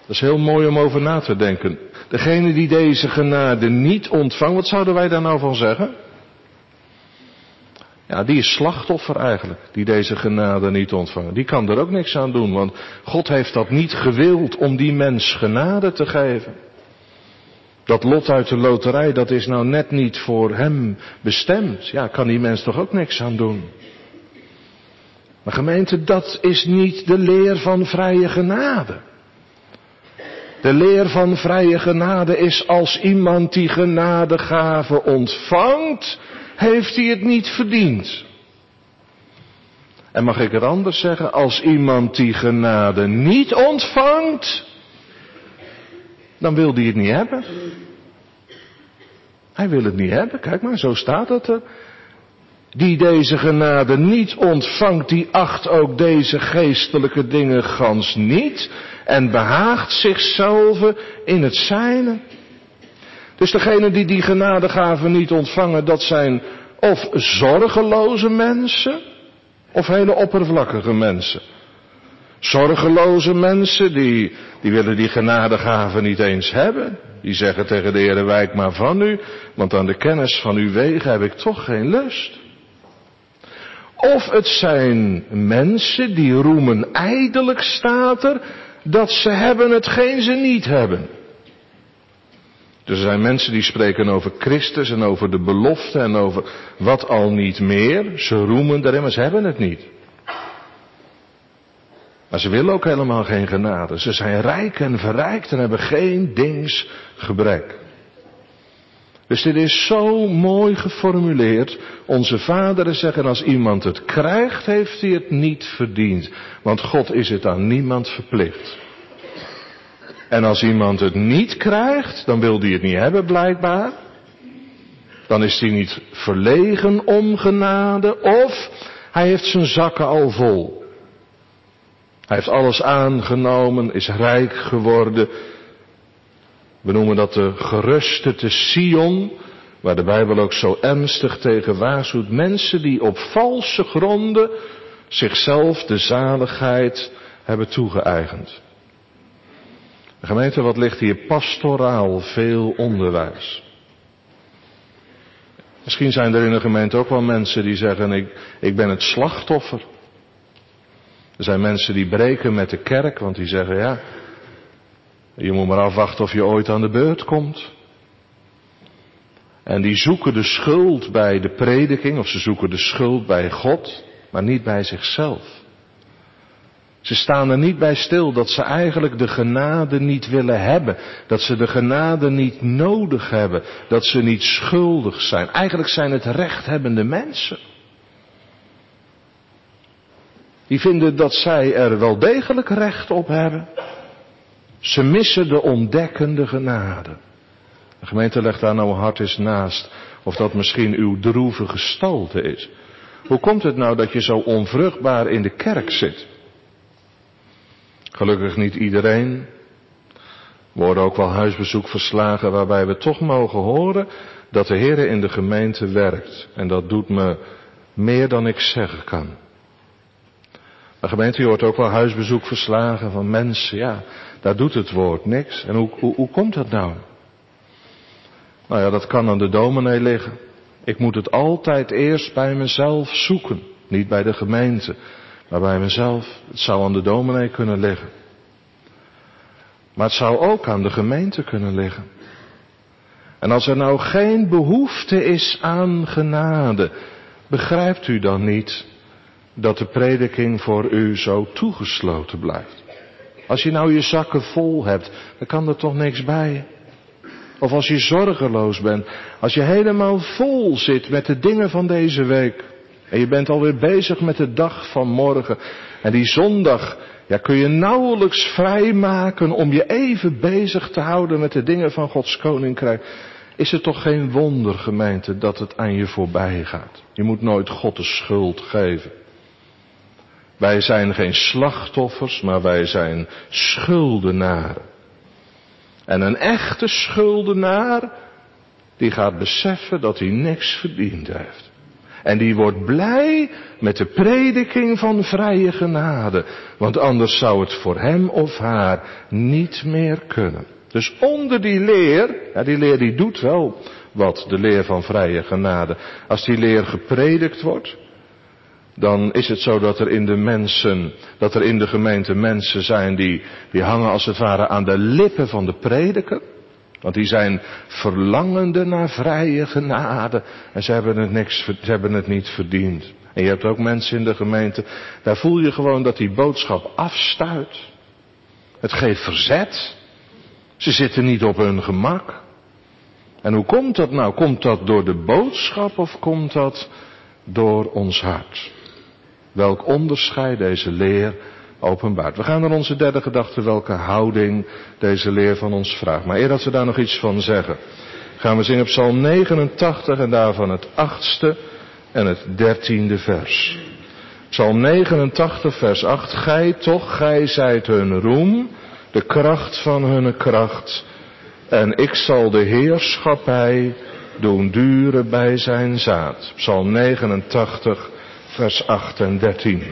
Dat is heel mooi om over na te denken. Degene die deze genade niet ontvangt, wat zouden wij daar nou van zeggen? Ja, die is slachtoffer eigenlijk, die deze genade niet ontvangt. Die kan er ook niks aan doen, want God heeft dat niet gewild om die mens genade te geven. Dat lot uit de loterij, dat is nou net niet voor hem bestemd. Ja, kan die mens toch ook niks aan doen. Maar gemeente, dat is niet de leer van vrije genade. De leer van vrije genade is als iemand die genadegave ontvangt, heeft hij het niet verdiend. En mag ik het anders zeggen, als iemand die genade niet ontvangt, dan wil hij het niet hebben. Hij wil het niet hebben, kijk maar, zo staat het er. Die deze genade niet ontvangt, die acht ook deze geestelijke dingen gans niet en behaagt zichzelf in het zijne. Dus degenen die die genadegaven niet ontvangen, dat zijn of zorgeloze mensen of hele oppervlakkige mensen. Zorgeloze mensen, die willen die genadegaven niet eens hebben. Die zeggen tegen de Heere, wijk maar van u, want aan de kennis van uw wegen heb ik toch geen lust. Of het zijn mensen die roemen ijdelijk, staat er, dat ze hebben hetgeen ze niet hebben. Dus er zijn mensen die spreken over Christus en over de belofte en over wat al niet meer. Ze roemen daarin, maar ze hebben het niet. Maar ze willen ook helemaal geen genade. Ze zijn rijk en verrijkt en hebben geen dings gebrek. Dus dit is zo mooi geformuleerd. Onze vaderen zeggen, als iemand het krijgt, heeft hij het niet verdiend. Want God is het aan niemand verplicht. En als iemand het niet krijgt, dan wil hij het niet hebben blijkbaar. Dan is hij niet verlegen om genade, of hij heeft zijn zakken al vol. Hij heeft alles aangenomen, is rijk geworden. We noemen dat de geruste te Sion, waar de Bijbel ook zo ernstig tegen waarschuwt. Mensen die op valse gronden zichzelf de zaligheid hebben toegeëigend. Gemeente, wat ligt hier pastoraal veel onderwijs. Misschien zijn er in de gemeente ook wel mensen die zeggen, ik ben het slachtoffer. Er zijn mensen die breken met de kerk, want die zeggen, ja, je moet maar afwachten of je ooit aan de beurt komt. En die zoeken de schuld bij de prediking, of ze zoeken de schuld bij God, maar niet bij zichzelf. Ze staan er niet bij stil dat ze eigenlijk de genade niet willen hebben. Dat ze de genade niet nodig hebben. Dat ze niet schuldig zijn. Eigenlijk zijn het rechthebbende mensen. Die vinden dat zij er wel degelijk recht op hebben. Ze missen de ontdekkende genade. De gemeente legt daar nou hard eens naast. Of dat misschien uw droevige gestalte is. Hoe komt het nou dat je zo onvruchtbaar in de kerk zit? Gelukkig niet iedereen. We worden ook wel huisbezoekverslagen waarbij we toch mogen horen dat de Heer in de gemeente werkt. En dat doet me meer dan ik zeggen kan. Maar gemeente, je hoort ook wel huisbezoekverslagen van mensen, ja, daar doet het woord niks. En hoe komt dat nou? Nou ja, dat kan aan de dominee liggen. Ik moet het altijd eerst bij mezelf zoeken. Niet bij de gemeente, maar bij mezelf. Het zou aan de dominee kunnen liggen. Maar het zou ook aan de gemeente kunnen liggen. En als er nou geen behoefte is aan genade, begrijpt u dan niet dat de prediking voor u zo toegesloten blijft? Als je nou je zakken vol hebt, dan kan er toch niks bij. Of als je zorgeloos bent, als je helemaal vol zit met de dingen van deze week. En je bent alweer bezig met de dag van morgen. En die zondag, ja, kun je nauwelijks vrijmaken om je even bezig te houden met de dingen van Gods koninkrijk. Is het toch geen wonder, gemeente, dat het aan je voorbij gaat. Je moet nooit God de schuld geven. Wij zijn geen slachtoffers, maar wij zijn schuldenaren. En een echte schuldenaar, die gaat beseffen dat hij niks verdiend heeft. En die wordt blij met de prediking van vrije genade. Want anders zou het voor hem of haar niet meer kunnen. Dus onder die leer, ja, die leer die doet wel wat, de leer van vrije genade. Als die leer gepredikt wordt, dan is het zo dat er in de gemeente mensen zijn die hangen als het ware aan de lippen van de prediker. Want die zijn verlangende naar vrije genade en ze hebben het niet verdiend. En je hebt ook mensen in de gemeente, daar voel je gewoon dat die boodschap afstuit. Het geeft verzet. Ze zitten niet op hun gemak. En hoe komt dat nou? Komt dat door de boodschap of komt dat door ons hart? Welk onderscheid deze leer openbaart. We gaan naar onze derde gedachte, welke houding deze leer van ons vraagt. Maar eer dat we daar nog iets van zeggen, gaan we zingen Psalm 89 en daarvan het 8e en het 13e vers. Psalm 89 vers 8. Gij zijt hun roem, de kracht van hun kracht. En ik zal de heerschappij doen duren bij zijn zaad. Psalm 89 vers 8 en 13.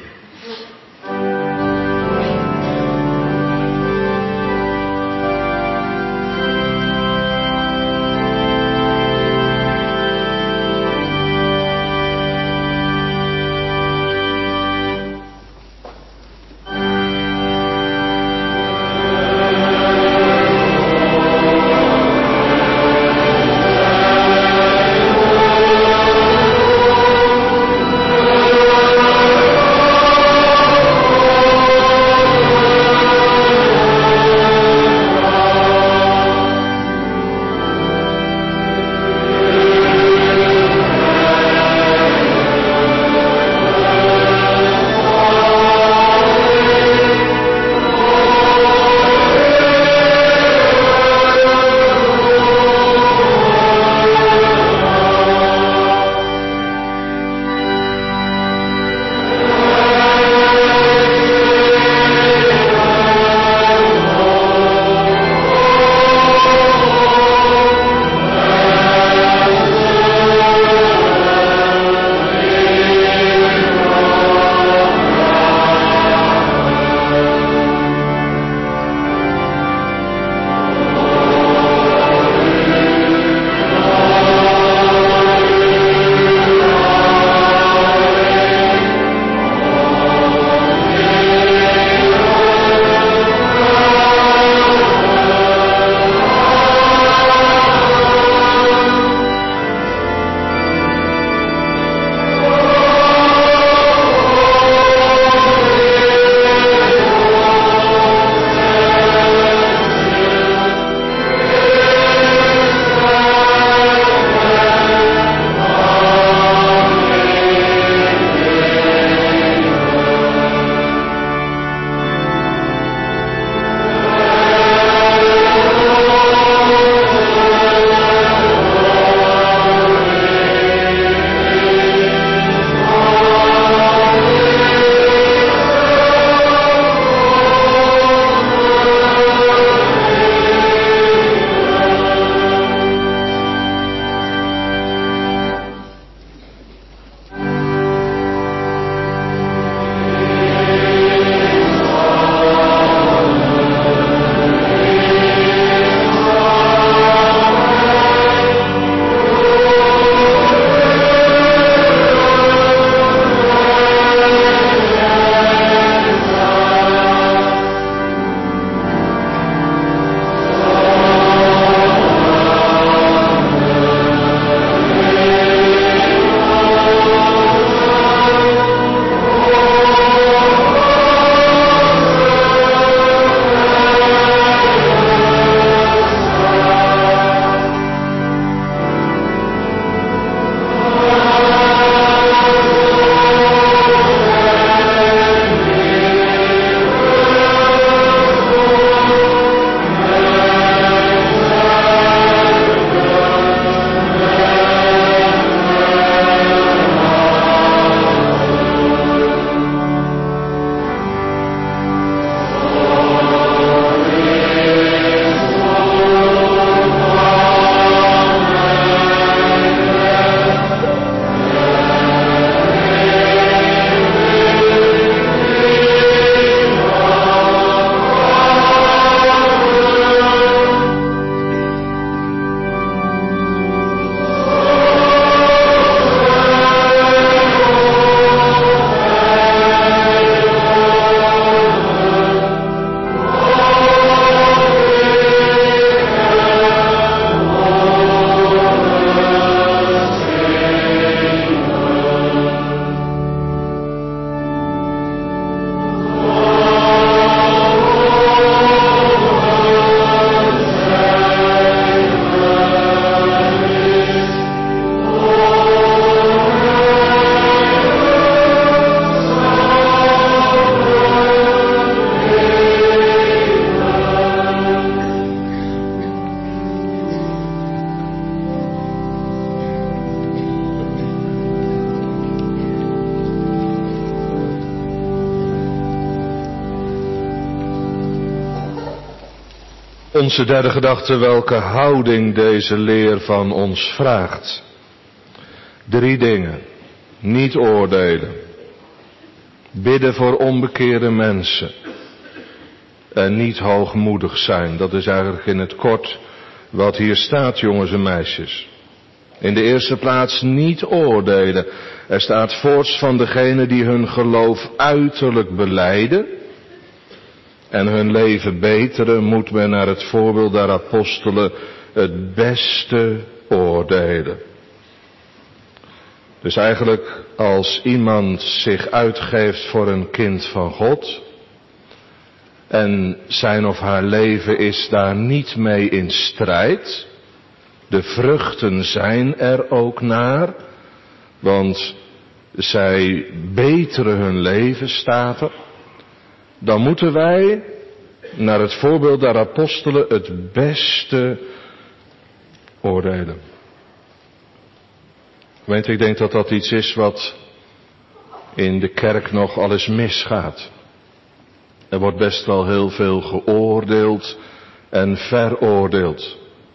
Onze derde gedachte, welke houding deze leer van ons vraagt. 3 dingen. Niet oordelen. Bidden voor onbekeerde mensen. En niet hoogmoedig zijn. Dat is eigenlijk in het kort wat hier staat, jongens en meisjes. In de eerste plaats niet oordelen. Er staat voorts van degenen die hun geloof uiterlijk belijden en hun leven beteren, moet men naar het voorbeeld der apostelen het beste oordelen. Dus eigenlijk als iemand zich uitgeeft voor een kind van God en zijn of haar leven is daar niet mee in strijd, de vruchten zijn er ook naar, want zij beteren hun leven, staat er. Dan moeten wij naar het voorbeeld der apostelen het beste oordelen. Weet, ik denk dat dat iets is wat in de kerk nog al eens misgaat. Er wordt best wel heel veel geoordeeld en veroordeeld.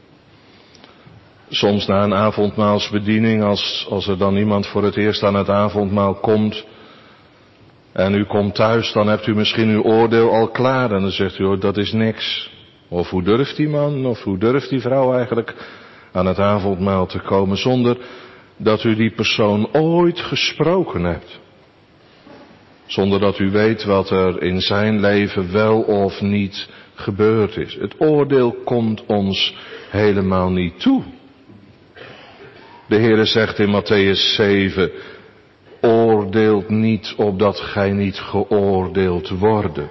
Soms na een avondmaalsbediening, als er dan iemand voor het eerst aan het avondmaal komt en u komt thuis, dan hebt u misschien uw oordeel al klaar en dan zegt u, oh, dat is niks. Of hoe durft die man, of hoe durft die vrouw eigenlijk aan het avondmaal te komen zonder dat u die persoon ooit gesproken hebt. Zonder dat u weet wat er in zijn leven wel of niet gebeurd is. Het oordeel komt ons helemaal niet toe. De Heere zegt in Mattheüs 7, oordeelt niet opdat gij niet geoordeeld worden.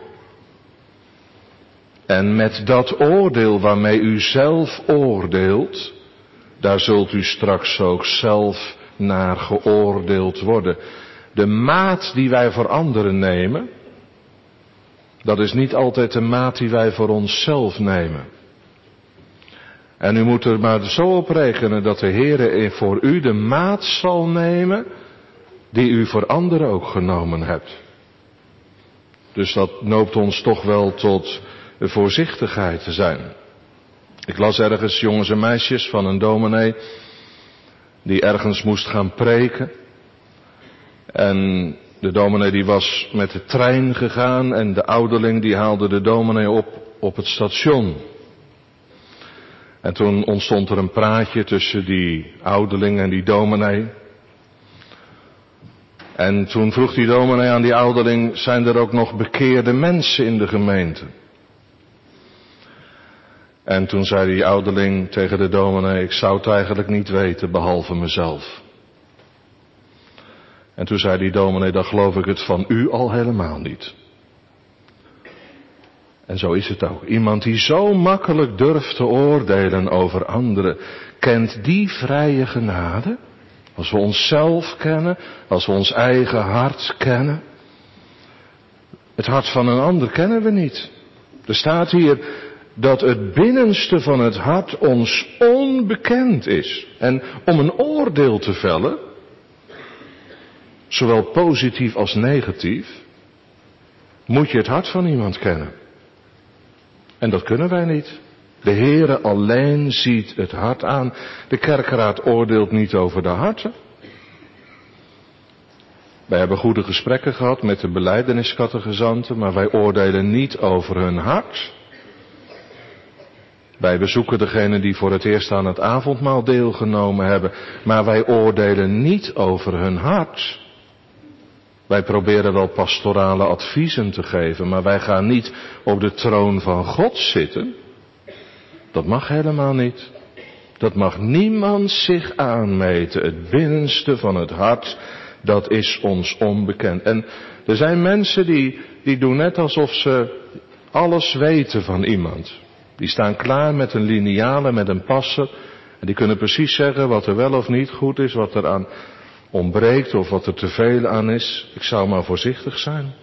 En met dat oordeel waarmee u zelf oordeelt, daar zult u straks ook zelf naar geoordeeld worden. De maat die wij voor anderen nemen, dat is niet altijd de maat die wij voor onszelf nemen. En u moet er maar zo op rekenen dat de Heere voor u de maat zal nemen die u voor anderen ook genomen hebt. Dus dat noopt ons toch wel tot voorzichtigheid te zijn. Ik las ergens, jongens en meisjes, van een dominee die ergens moest gaan preken. En de dominee die was met de trein gegaan en de ouderling die haalde de dominee op het station. En toen ontstond er een praatje tussen die ouderling en die dominee. En toen vroeg die dominee aan die ouderling, zijn er ook nog bekeerde mensen in de gemeente? En toen zei die ouderling tegen de dominee, ik zou het eigenlijk niet weten behalve mezelf. En toen zei die dominee, dan geloof ik het van u al helemaal niet. En zo is het ook. Iemand die zo makkelijk durft te oordelen over anderen, kent die vrije genade? Als we onszelf kennen, als we ons eigen hart kennen. Het hart van een ander kennen we niet. Er staat hier dat het binnenste van het hart ons onbekend is. En om een oordeel te vellen, zowel positief als negatief, moet je het hart van iemand kennen. En dat kunnen wij niet. De Heere alleen ziet het hart aan. De kerkeraad oordeelt niet over de harten. Wij hebben goede gesprekken gehad met de belijdeniscategizanten, maar wij oordelen niet over hun hart. Wij bezoeken degenen die voor het eerst aan het avondmaal deelgenomen hebben, maar wij oordelen niet over hun hart. Wij proberen wel pastorale adviezen te geven, maar wij gaan niet op de troon van God zitten. Dat mag helemaal niet. Dat mag niemand zich aanmeten. Het binnenste van het hart, dat is ons onbekend. En er zijn mensen die doen net alsof ze alles weten van iemand. Die staan klaar met een liniaal, met een passer. En die kunnen precies zeggen wat er wel of niet goed is, wat er aan ontbreekt of wat er te veel aan is. Ik zou maar voorzichtig zijn.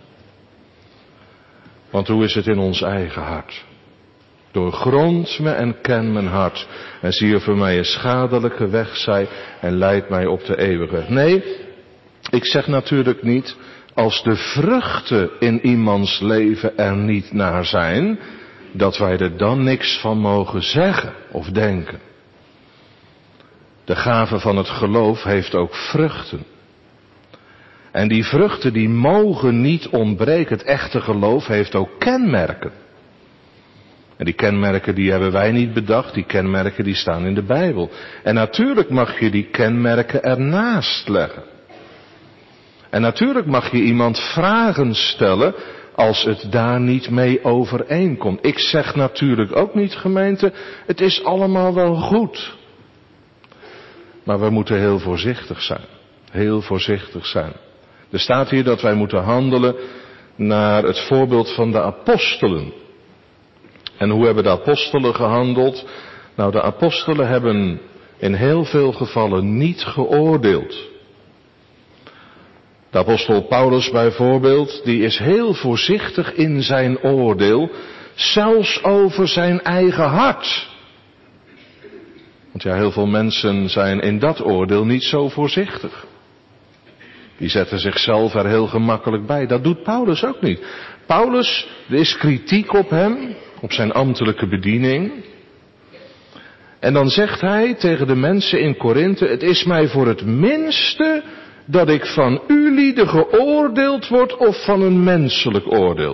Want hoe is het in ons eigen hart? Doorgrond me en ken mijn hart. En zie er voor mij een schadelijke weg zij en leid mij op de eeuwige weg. Nee, ik zeg natuurlijk niet, als de vruchten in iemands leven er niet naar zijn, dat wij er dan niks van mogen zeggen of denken. De gave van het geloof heeft ook vruchten. En die vruchten die mogen niet ontbreken. Het echte geloof heeft ook kenmerken. En die kenmerken die hebben wij niet bedacht, die kenmerken die staan in de Bijbel. En natuurlijk mag je die kenmerken ernaast leggen. En natuurlijk mag je iemand vragen stellen als het daar niet mee overeenkomt. Ik zeg natuurlijk ook niet, gemeente, het is allemaal wel goed. Maar we moeten heel voorzichtig zijn. Heel voorzichtig zijn. Er staat hier dat wij moeten handelen naar het voorbeeld van de apostelen. En hoe hebben de apostelen gehandeld? Nou, de apostelen hebben in heel veel gevallen niet geoordeeld. De apostel Paulus bijvoorbeeld, die is heel voorzichtig in zijn oordeel, zelfs over zijn eigen hart. Want ja, heel veel mensen zijn in dat oordeel niet zo voorzichtig. Die zetten zichzelf er heel gemakkelijk bij. Dat doet Paulus ook niet. Paulus, er is kritiek op hem, op zijn ambtelijke bediening. En dan zegt hij tegen de mensen in Korinthe, het is mij voor het minste dat ik van ulieden geoordeeld word of van een menselijk oordeel.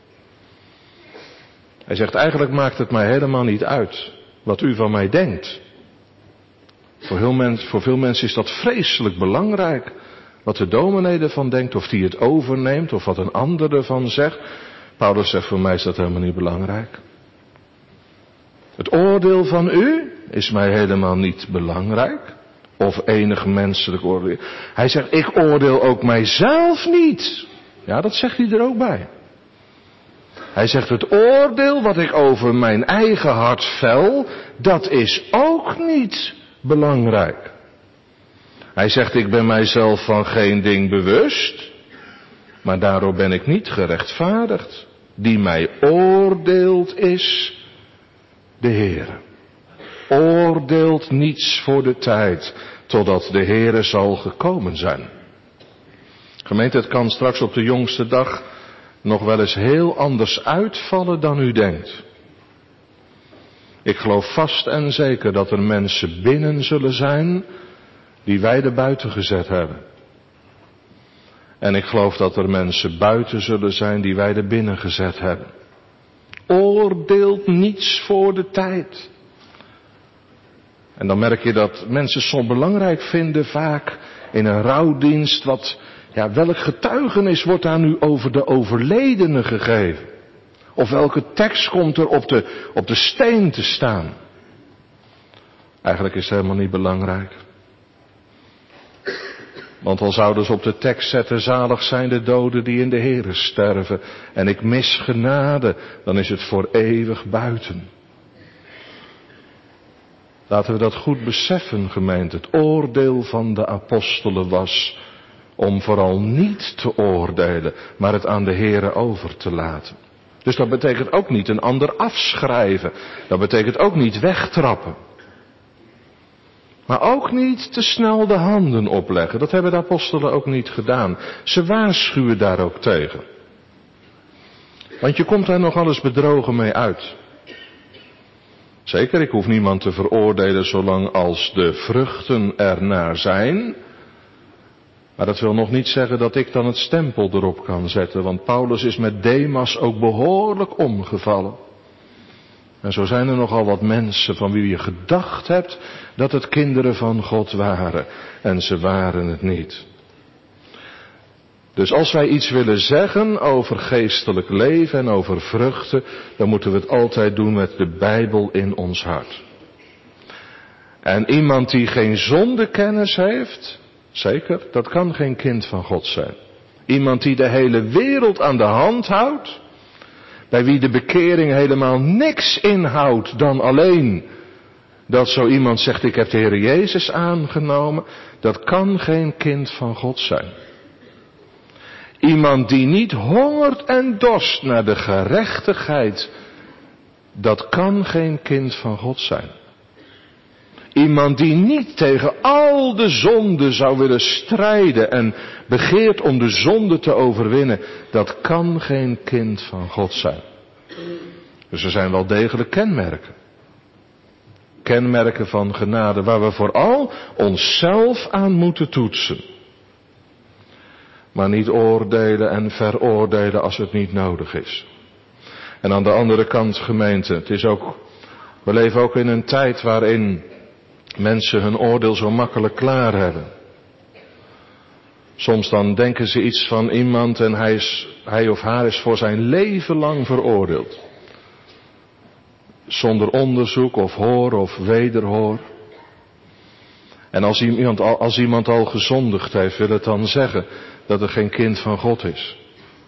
Hij zegt, eigenlijk maakt het mij helemaal niet uit wat u van mij denkt. Voor veel mensen is dat vreselijk belangrijk. Wat de dominee ervan denkt, of die het overneemt, of wat een ander ervan zegt. Paulus zegt, voor mij is dat helemaal niet belangrijk. Het oordeel van u is mij helemaal niet belangrijk. Of enig menselijk oordeel. Hij zegt, ik oordeel ook mijzelf niet. Ja, dat zegt hij er ook bij. Hij zegt, het oordeel wat ik over mijn eigen hart vel, dat is ook niet belangrijk. Hij zegt, ik ben mijzelf van geen ding bewust, maar daardoor ben ik niet gerechtvaardigd. Die mij oordeelt is de Heere. Oordeelt niets voor de tijd, totdat de Heere zal gekomen zijn. Gemeente, het kan straks op de jongste dag nog wel eens heel anders uitvallen dan u denkt. Ik geloof vast en zeker dat er mensen binnen zullen zijn die wij er buiten gezet hebben. En ik geloof dat er mensen buiten zullen zijn die wij er binnen gezet hebben. Oordeelt niets voor de tijd. En dan merk je dat mensen zo belangrijk vinden vaak in een rouwdienst welk getuigenis wordt daar nu over de overledene gegeven? Of welke tekst komt er op de steen te staan? Eigenlijk is het helemaal niet belangrijk. Want al zouden ze op de tekst zetten, zalig zijn de doden die in de Heere sterven. En ik mis genade, dan is het voor eeuwig buiten. Laten we dat goed beseffen, gemeente. Het oordeel van de apostelen was om vooral niet te oordelen, maar het aan de Heere over te laten. Dus dat betekent ook niet een ander afschrijven. Dat betekent ook niet wegtrappen. Maar ook niet te snel de handen opleggen. Dat hebben de apostelen ook niet gedaan. Ze waarschuwen daar ook tegen. Want je komt daar nogal eens bedrogen mee uit. Zeker, ik hoef niemand te veroordelen zolang als de vruchten ernaar zijn. Maar dat wil nog niet zeggen dat ik dan het stempel erop kan zetten. Want Paulus is met Demas ook behoorlijk omgevallen. En zo zijn er nogal wat mensen van wie je gedacht hebt dat het kinderen van God waren. En ze waren het niet. Dus als wij iets willen zeggen over geestelijk leven en over vruchten, dan moeten we het altijd doen met de Bijbel in ons hart. En iemand die geen zondekennis heeft, zeker, dat kan geen kind van God zijn. Iemand die de hele wereld aan de hand houdt, bij wie de bekering helemaal niks inhoudt dan alleen dat zo iemand zegt, ik heb de Heer Jezus aangenomen, dat kan geen kind van God zijn. Iemand die niet hongert en dorst naar de gerechtigheid, dat kan geen kind van God zijn. Iemand die niet tegen al de zonden zou willen strijden en begeert om de zonde te overwinnen, dat kan geen kind van God zijn. Dus er zijn wel degelijk kenmerken. Kenmerken van genade waar we vooral onszelf aan moeten toetsen. Maar niet oordelen en veroordelen als het niet nodig is. En aan de andere kant, gemeente, we leven ook in een tijd waarin mensen hun oordeel zo makkelijk klaar hebben. Soms dan denken ze iets van iemand en hij of haar is voor zijn leven lang veroordeeld. Zonder onderzoek of hoor of wederhoor. En als iemand al gezondigd heeft, wil het dan zeggen dat er geen kind van God is.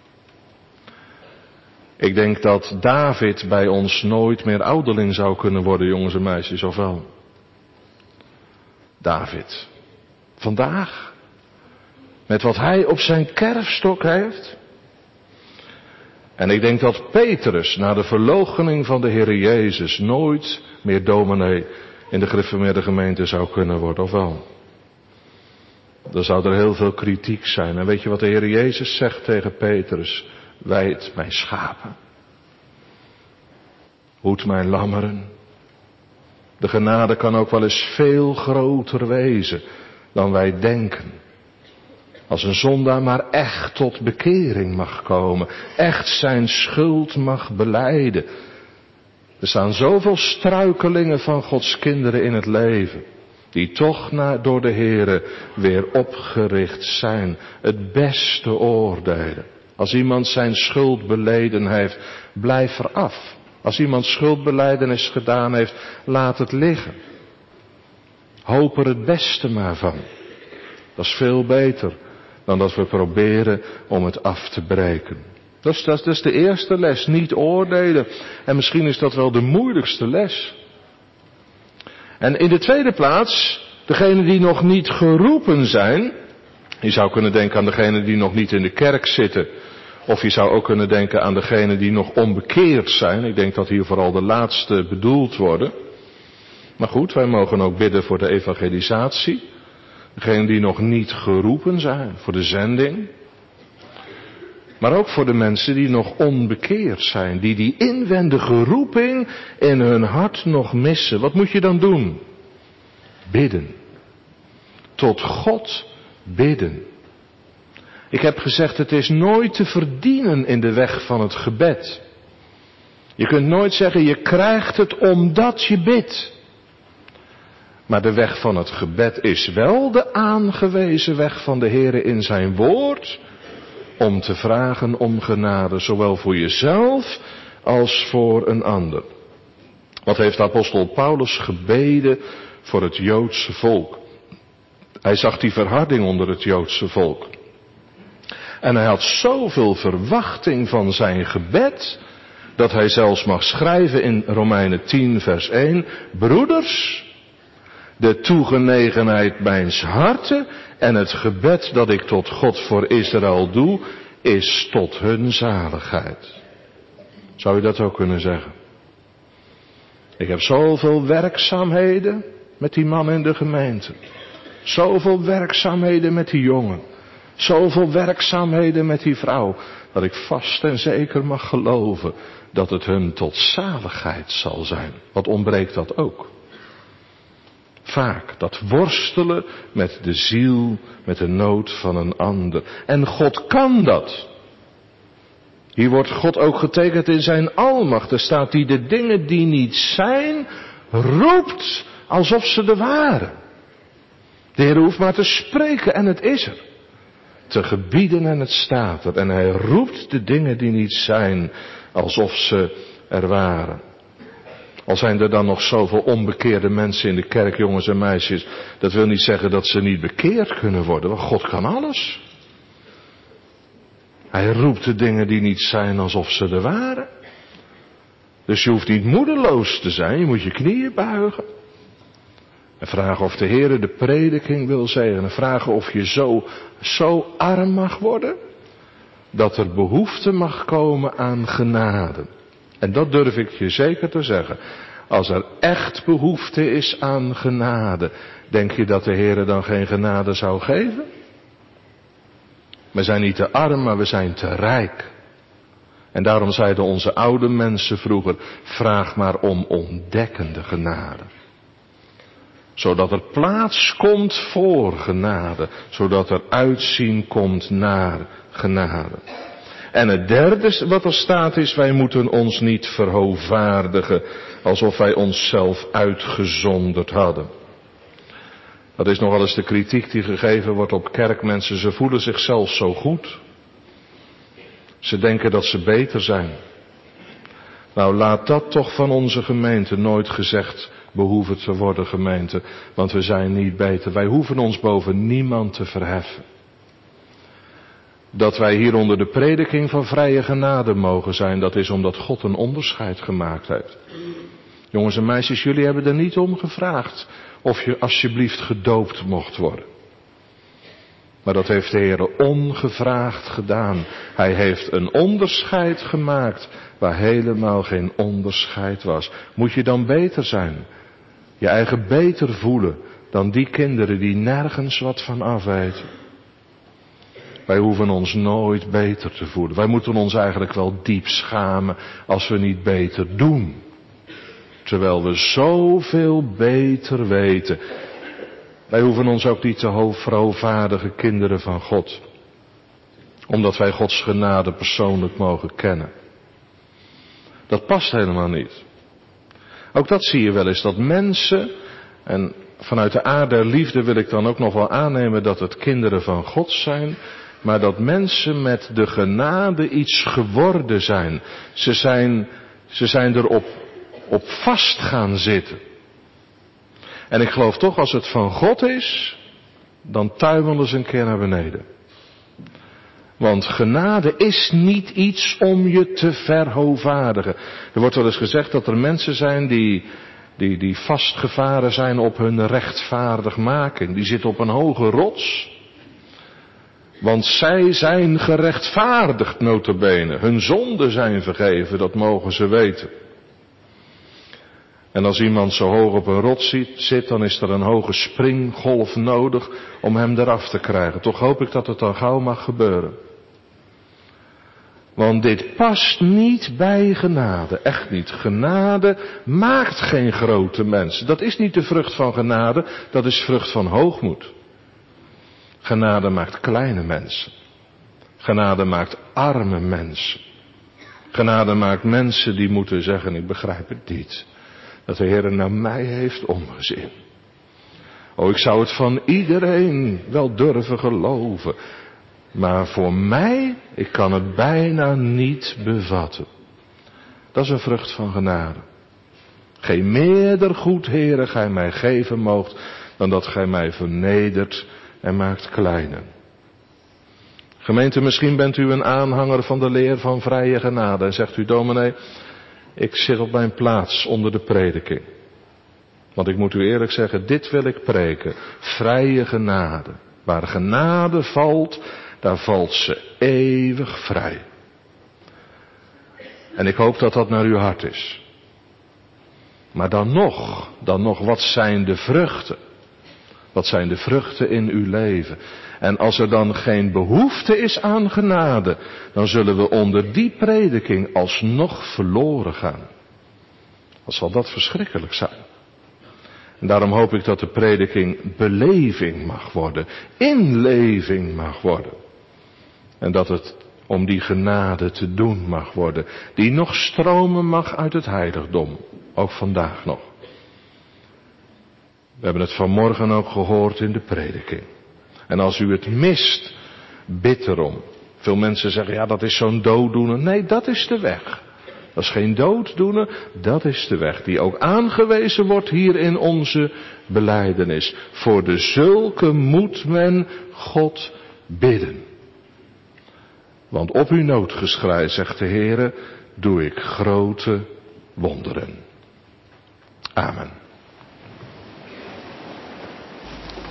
Ik denk dat David bij ons nooit meer ouderling zou kunnen worden, jongens en meisjes, of wel? David. Vandaag. Met wat hij op zijn kerfstok heeft. En ik denk dat Petrus na de verloochening van de Heer Jezus nooit meer dominee in de gereformeerde gemeente zou kunnen worden, of wel? Dan zou er heel veel kritiek zijn. En weet je wat de Heer Jezus zegt tegen Petrus? Wijd mijn schapen. Hoed mijn lammeren. De genade kan ook wel eens veel groter wezen dan wij denken. Als een zondaar maar echt tot bekering mag komen. Echt zijn schuld mag belijden. Er staan zoveel struikelingen van Gods kinderen in het leven. Die toch door de Heere weer opgericht zijn. Het beste oordelen. Als iemand zijn schuld beleden heeft, blijf eraf. Als iemand schuldbelijdenis gedaan heeft, laat het liggen. Hoop er het beste maar van. Dat is veel beter dan dat we proberen om het af te breken. Dat is de eerste les, niet oordelen. En misschien is dat wel de moeilijkste les. En in de tweede plaats, degenen die nog niet geroepen zijn. Je zou kunnen denken aan degenen die nog niet in de kerk zitten. Of je zou ook kunnen denken aan degenen die nog onbekeerd zijn. Ik denk dat hier vooral de laatste bedoeld worden. Maar goed, wij mogen ook bidden voor de evangelisatie. Degenen die nog niet geroepen zijn, voor de zending. Maar ook voor de mensen die nog onbekeerd zijn. Die inwendige roeping in hun hart nog missen. Wat moet je dan doen? Bidden. Tot God bidden. Ik heb gezegd, het is nooit te verdienen in de weg van het gebed. Je kunt nooit zeggen, je krijgt het omdat je bidt. Maar de weg van het gebed is wel de aangewezen weg van de Heere in zijn woord. Om te vragen om genade, zowel voor jezelf als voor een ander. Wat heeft de apostel Paulus gebeden voor het Joodse volk? Hij zag die verharding onder het Joodse volk. En hij had zoveel verwachting van zijn gebed, dat hij zelfs mag schrijven in Romeinen 10 vers 1. Broeders, de toegenegenheid mijns harten en het gebed dat ik tot God voor Israël doe, is tot hun zaligheid. Zou je dat ook kunnen zeggen? Ik heb zoveel werkzaamheden met die man in de gemeente. Zoveel werkzaamheden met die jongen. Zoveel werkzaamheden met die vrouw. Dat ik vast en zeker mag geloven dat het hun tot zaligheid zal zijn. Wat ontbreekt dat ook? Vaak dat worstelen met de ziel, met de nood van een ander. En God kan dat. Hier wordt God ook getekend in zijn almacht. Er staat die de dingen die niet zijn, roept alsof ze er waren. De Heer hoeft maar te spreken en het is er. Te gebieden en het staat er. En hij roept de dingen die niet zijn, alsof ze er waren. Al zijn er dan nog zoveel onbekeerde mensen in de kerk, jongens en meisjes. Dat wil niet zeggen dat ze niet bekeerd kunnen worden, want God kan alles. Hij roept de dingen die niet zijn alsof ze er waren. Dus je hoeft niet moedeloos te zijn, je moet je knieën buigen. En vragen of de Heer de prediking wil zegenen. Vragen of je zo arm mag worden, dat er behoefte mag komen aan genade. En dat durf ik je zeker te zeggen. Als er echt behoefte is aan genade, denk je dat de Heer dan geen genade zou geven? We zijn niet te arm, maar we zijn te rijk. En daarom zeiden onze oude mensen vroeger, vraag maar om ontdekkende genade. Zodat er plaats komt voor genade. Zodat er uitzien komt naar genade. En het derde wat er staat is, wij moeten ons niet verhovaardigen alsof wij onszelf uitgezonderd hadden. Dat is nogal eens de kritiek die gegeven wordt op kerkmensen. Ze voelen zichzelf zo goed. Ze denken dat ze beter zijn. Nou, laat dat toch van onze gemeente nooit gezegd behoeven te worden, gemeente. Want we zijn niet beter. Wij hoeven ons boven niemand te verheffen. Dat wij hier onder de prediking van vrije genade mogen zijn, dat is omdat God een onderscheid gemaakt heeft. Jongens en meisjes, jullie hebben er niet om gevraagd of je alsjeblieft gedoopt mocht worden. Maar dat heeft de Heer ongevraagd gedaan. Hij heeft een onderscheid gemaakt waar helemaal geen onderscheid was. Moet je dan beter zijn? Je eigen beter voelen dan die kinderen die nergens wat van af weten? Wij hoeven ons nooit beter te voelen. Wij moeten ons eigenlijk wel diep schamen als we niet beter doen. Terwijl we zoveel beter weten. Wij hoeven ons ook niet te verhovaardigen, kinderen van God. Omdat wij Gods genade persoonlijk mogen kennen. Dat past helemaal niet. Ook dat zie je wel eens, dat mensen, en vanuit de aard der liefde wil ik dan ook nog wel aannemen dat het kinderen van God zijn, maar dat mensen met de genade iets geworden zijn. Ze zijn erop vast gaan zitten. En ik geloof toch, als het van God is, dan tuimelen ze een keer naar beneden. Want genade is niet iets om je te verhovaardigen. Er wordt wel eens gezegd dat er mensen zijn die vastgevaren zijn op hun rechtvaardigmaking. Die zitten op een hoge rots. Want zij zijn gerechtvaardigd, nota bene. Hun zonden zijn vergeven, dat mogen ze weten. En als iemand zo hoog op een rots zit, dan is er een hoge springgolf nodig om hem eraf te krijgen. Toch hoop ik dat het dan gauw mag gebeuren. Want dit past niet bij genade, echt niet. Genade maakt geen grote mensen. Dat is niet de vrucht van genade, dat is vrucht van hoogmoed. Genade maakt kleine mensen. Genade maakt arme mensen. Genade maakt mensen die moeten zeggen, ik begrijp het niet. Dat de Heer naar mij heeft omgezien. Oh, ik zou het van iedereen wel durven geloven. Maar voor mij, ik kan het bijna niet bevatten. Dat is een vrucht van genade. Geen meerder goed, Heere, gij mij geven moogt, dan dat gij mij vernedert en maakt kleiner. Gemeente, misschien bent u een aanhanger van de leer van vrije genade. En zegt u, dominee, ik zit op mijn plaats onder de prediking. Want ik moet u eerlijk zeggen, dit wil ik preken. Vrije genade. Waar genade valt, daar valt ze eeuwig vrij. En ik hoop dat dat naar uw hart is. Maar dan nog, wat zijn de vruchten? Wat zijn de vruchten in uw leven? En als er dan geen behoefte is aan genade, dan zullen we onder die prediking alsnog verloren gaan. Wat zal dat verschrikkelijk zijn? En daarom hoop ik dat de prediking beleving mag worden, inleving mag worden. En dat het om die genade te doen mag worden, die nog stromen mag uit het heiligdom, ook vandaag nog. We hebben het vanmorgen ook gehoord in de prediking. En als u het mist, bid erom. Veel mensen zeggen, ja, dat is zo'n dooddoener. Nee, dat is de weg. Dat is geen dooddoener, dat is de weg die ook aangewezen wordt hier in onze belijdenis. Voor de zulke moet men God bidden. Want op uw noodgeschrei, zegt de Heere, doe ik grote wonderen. Amen.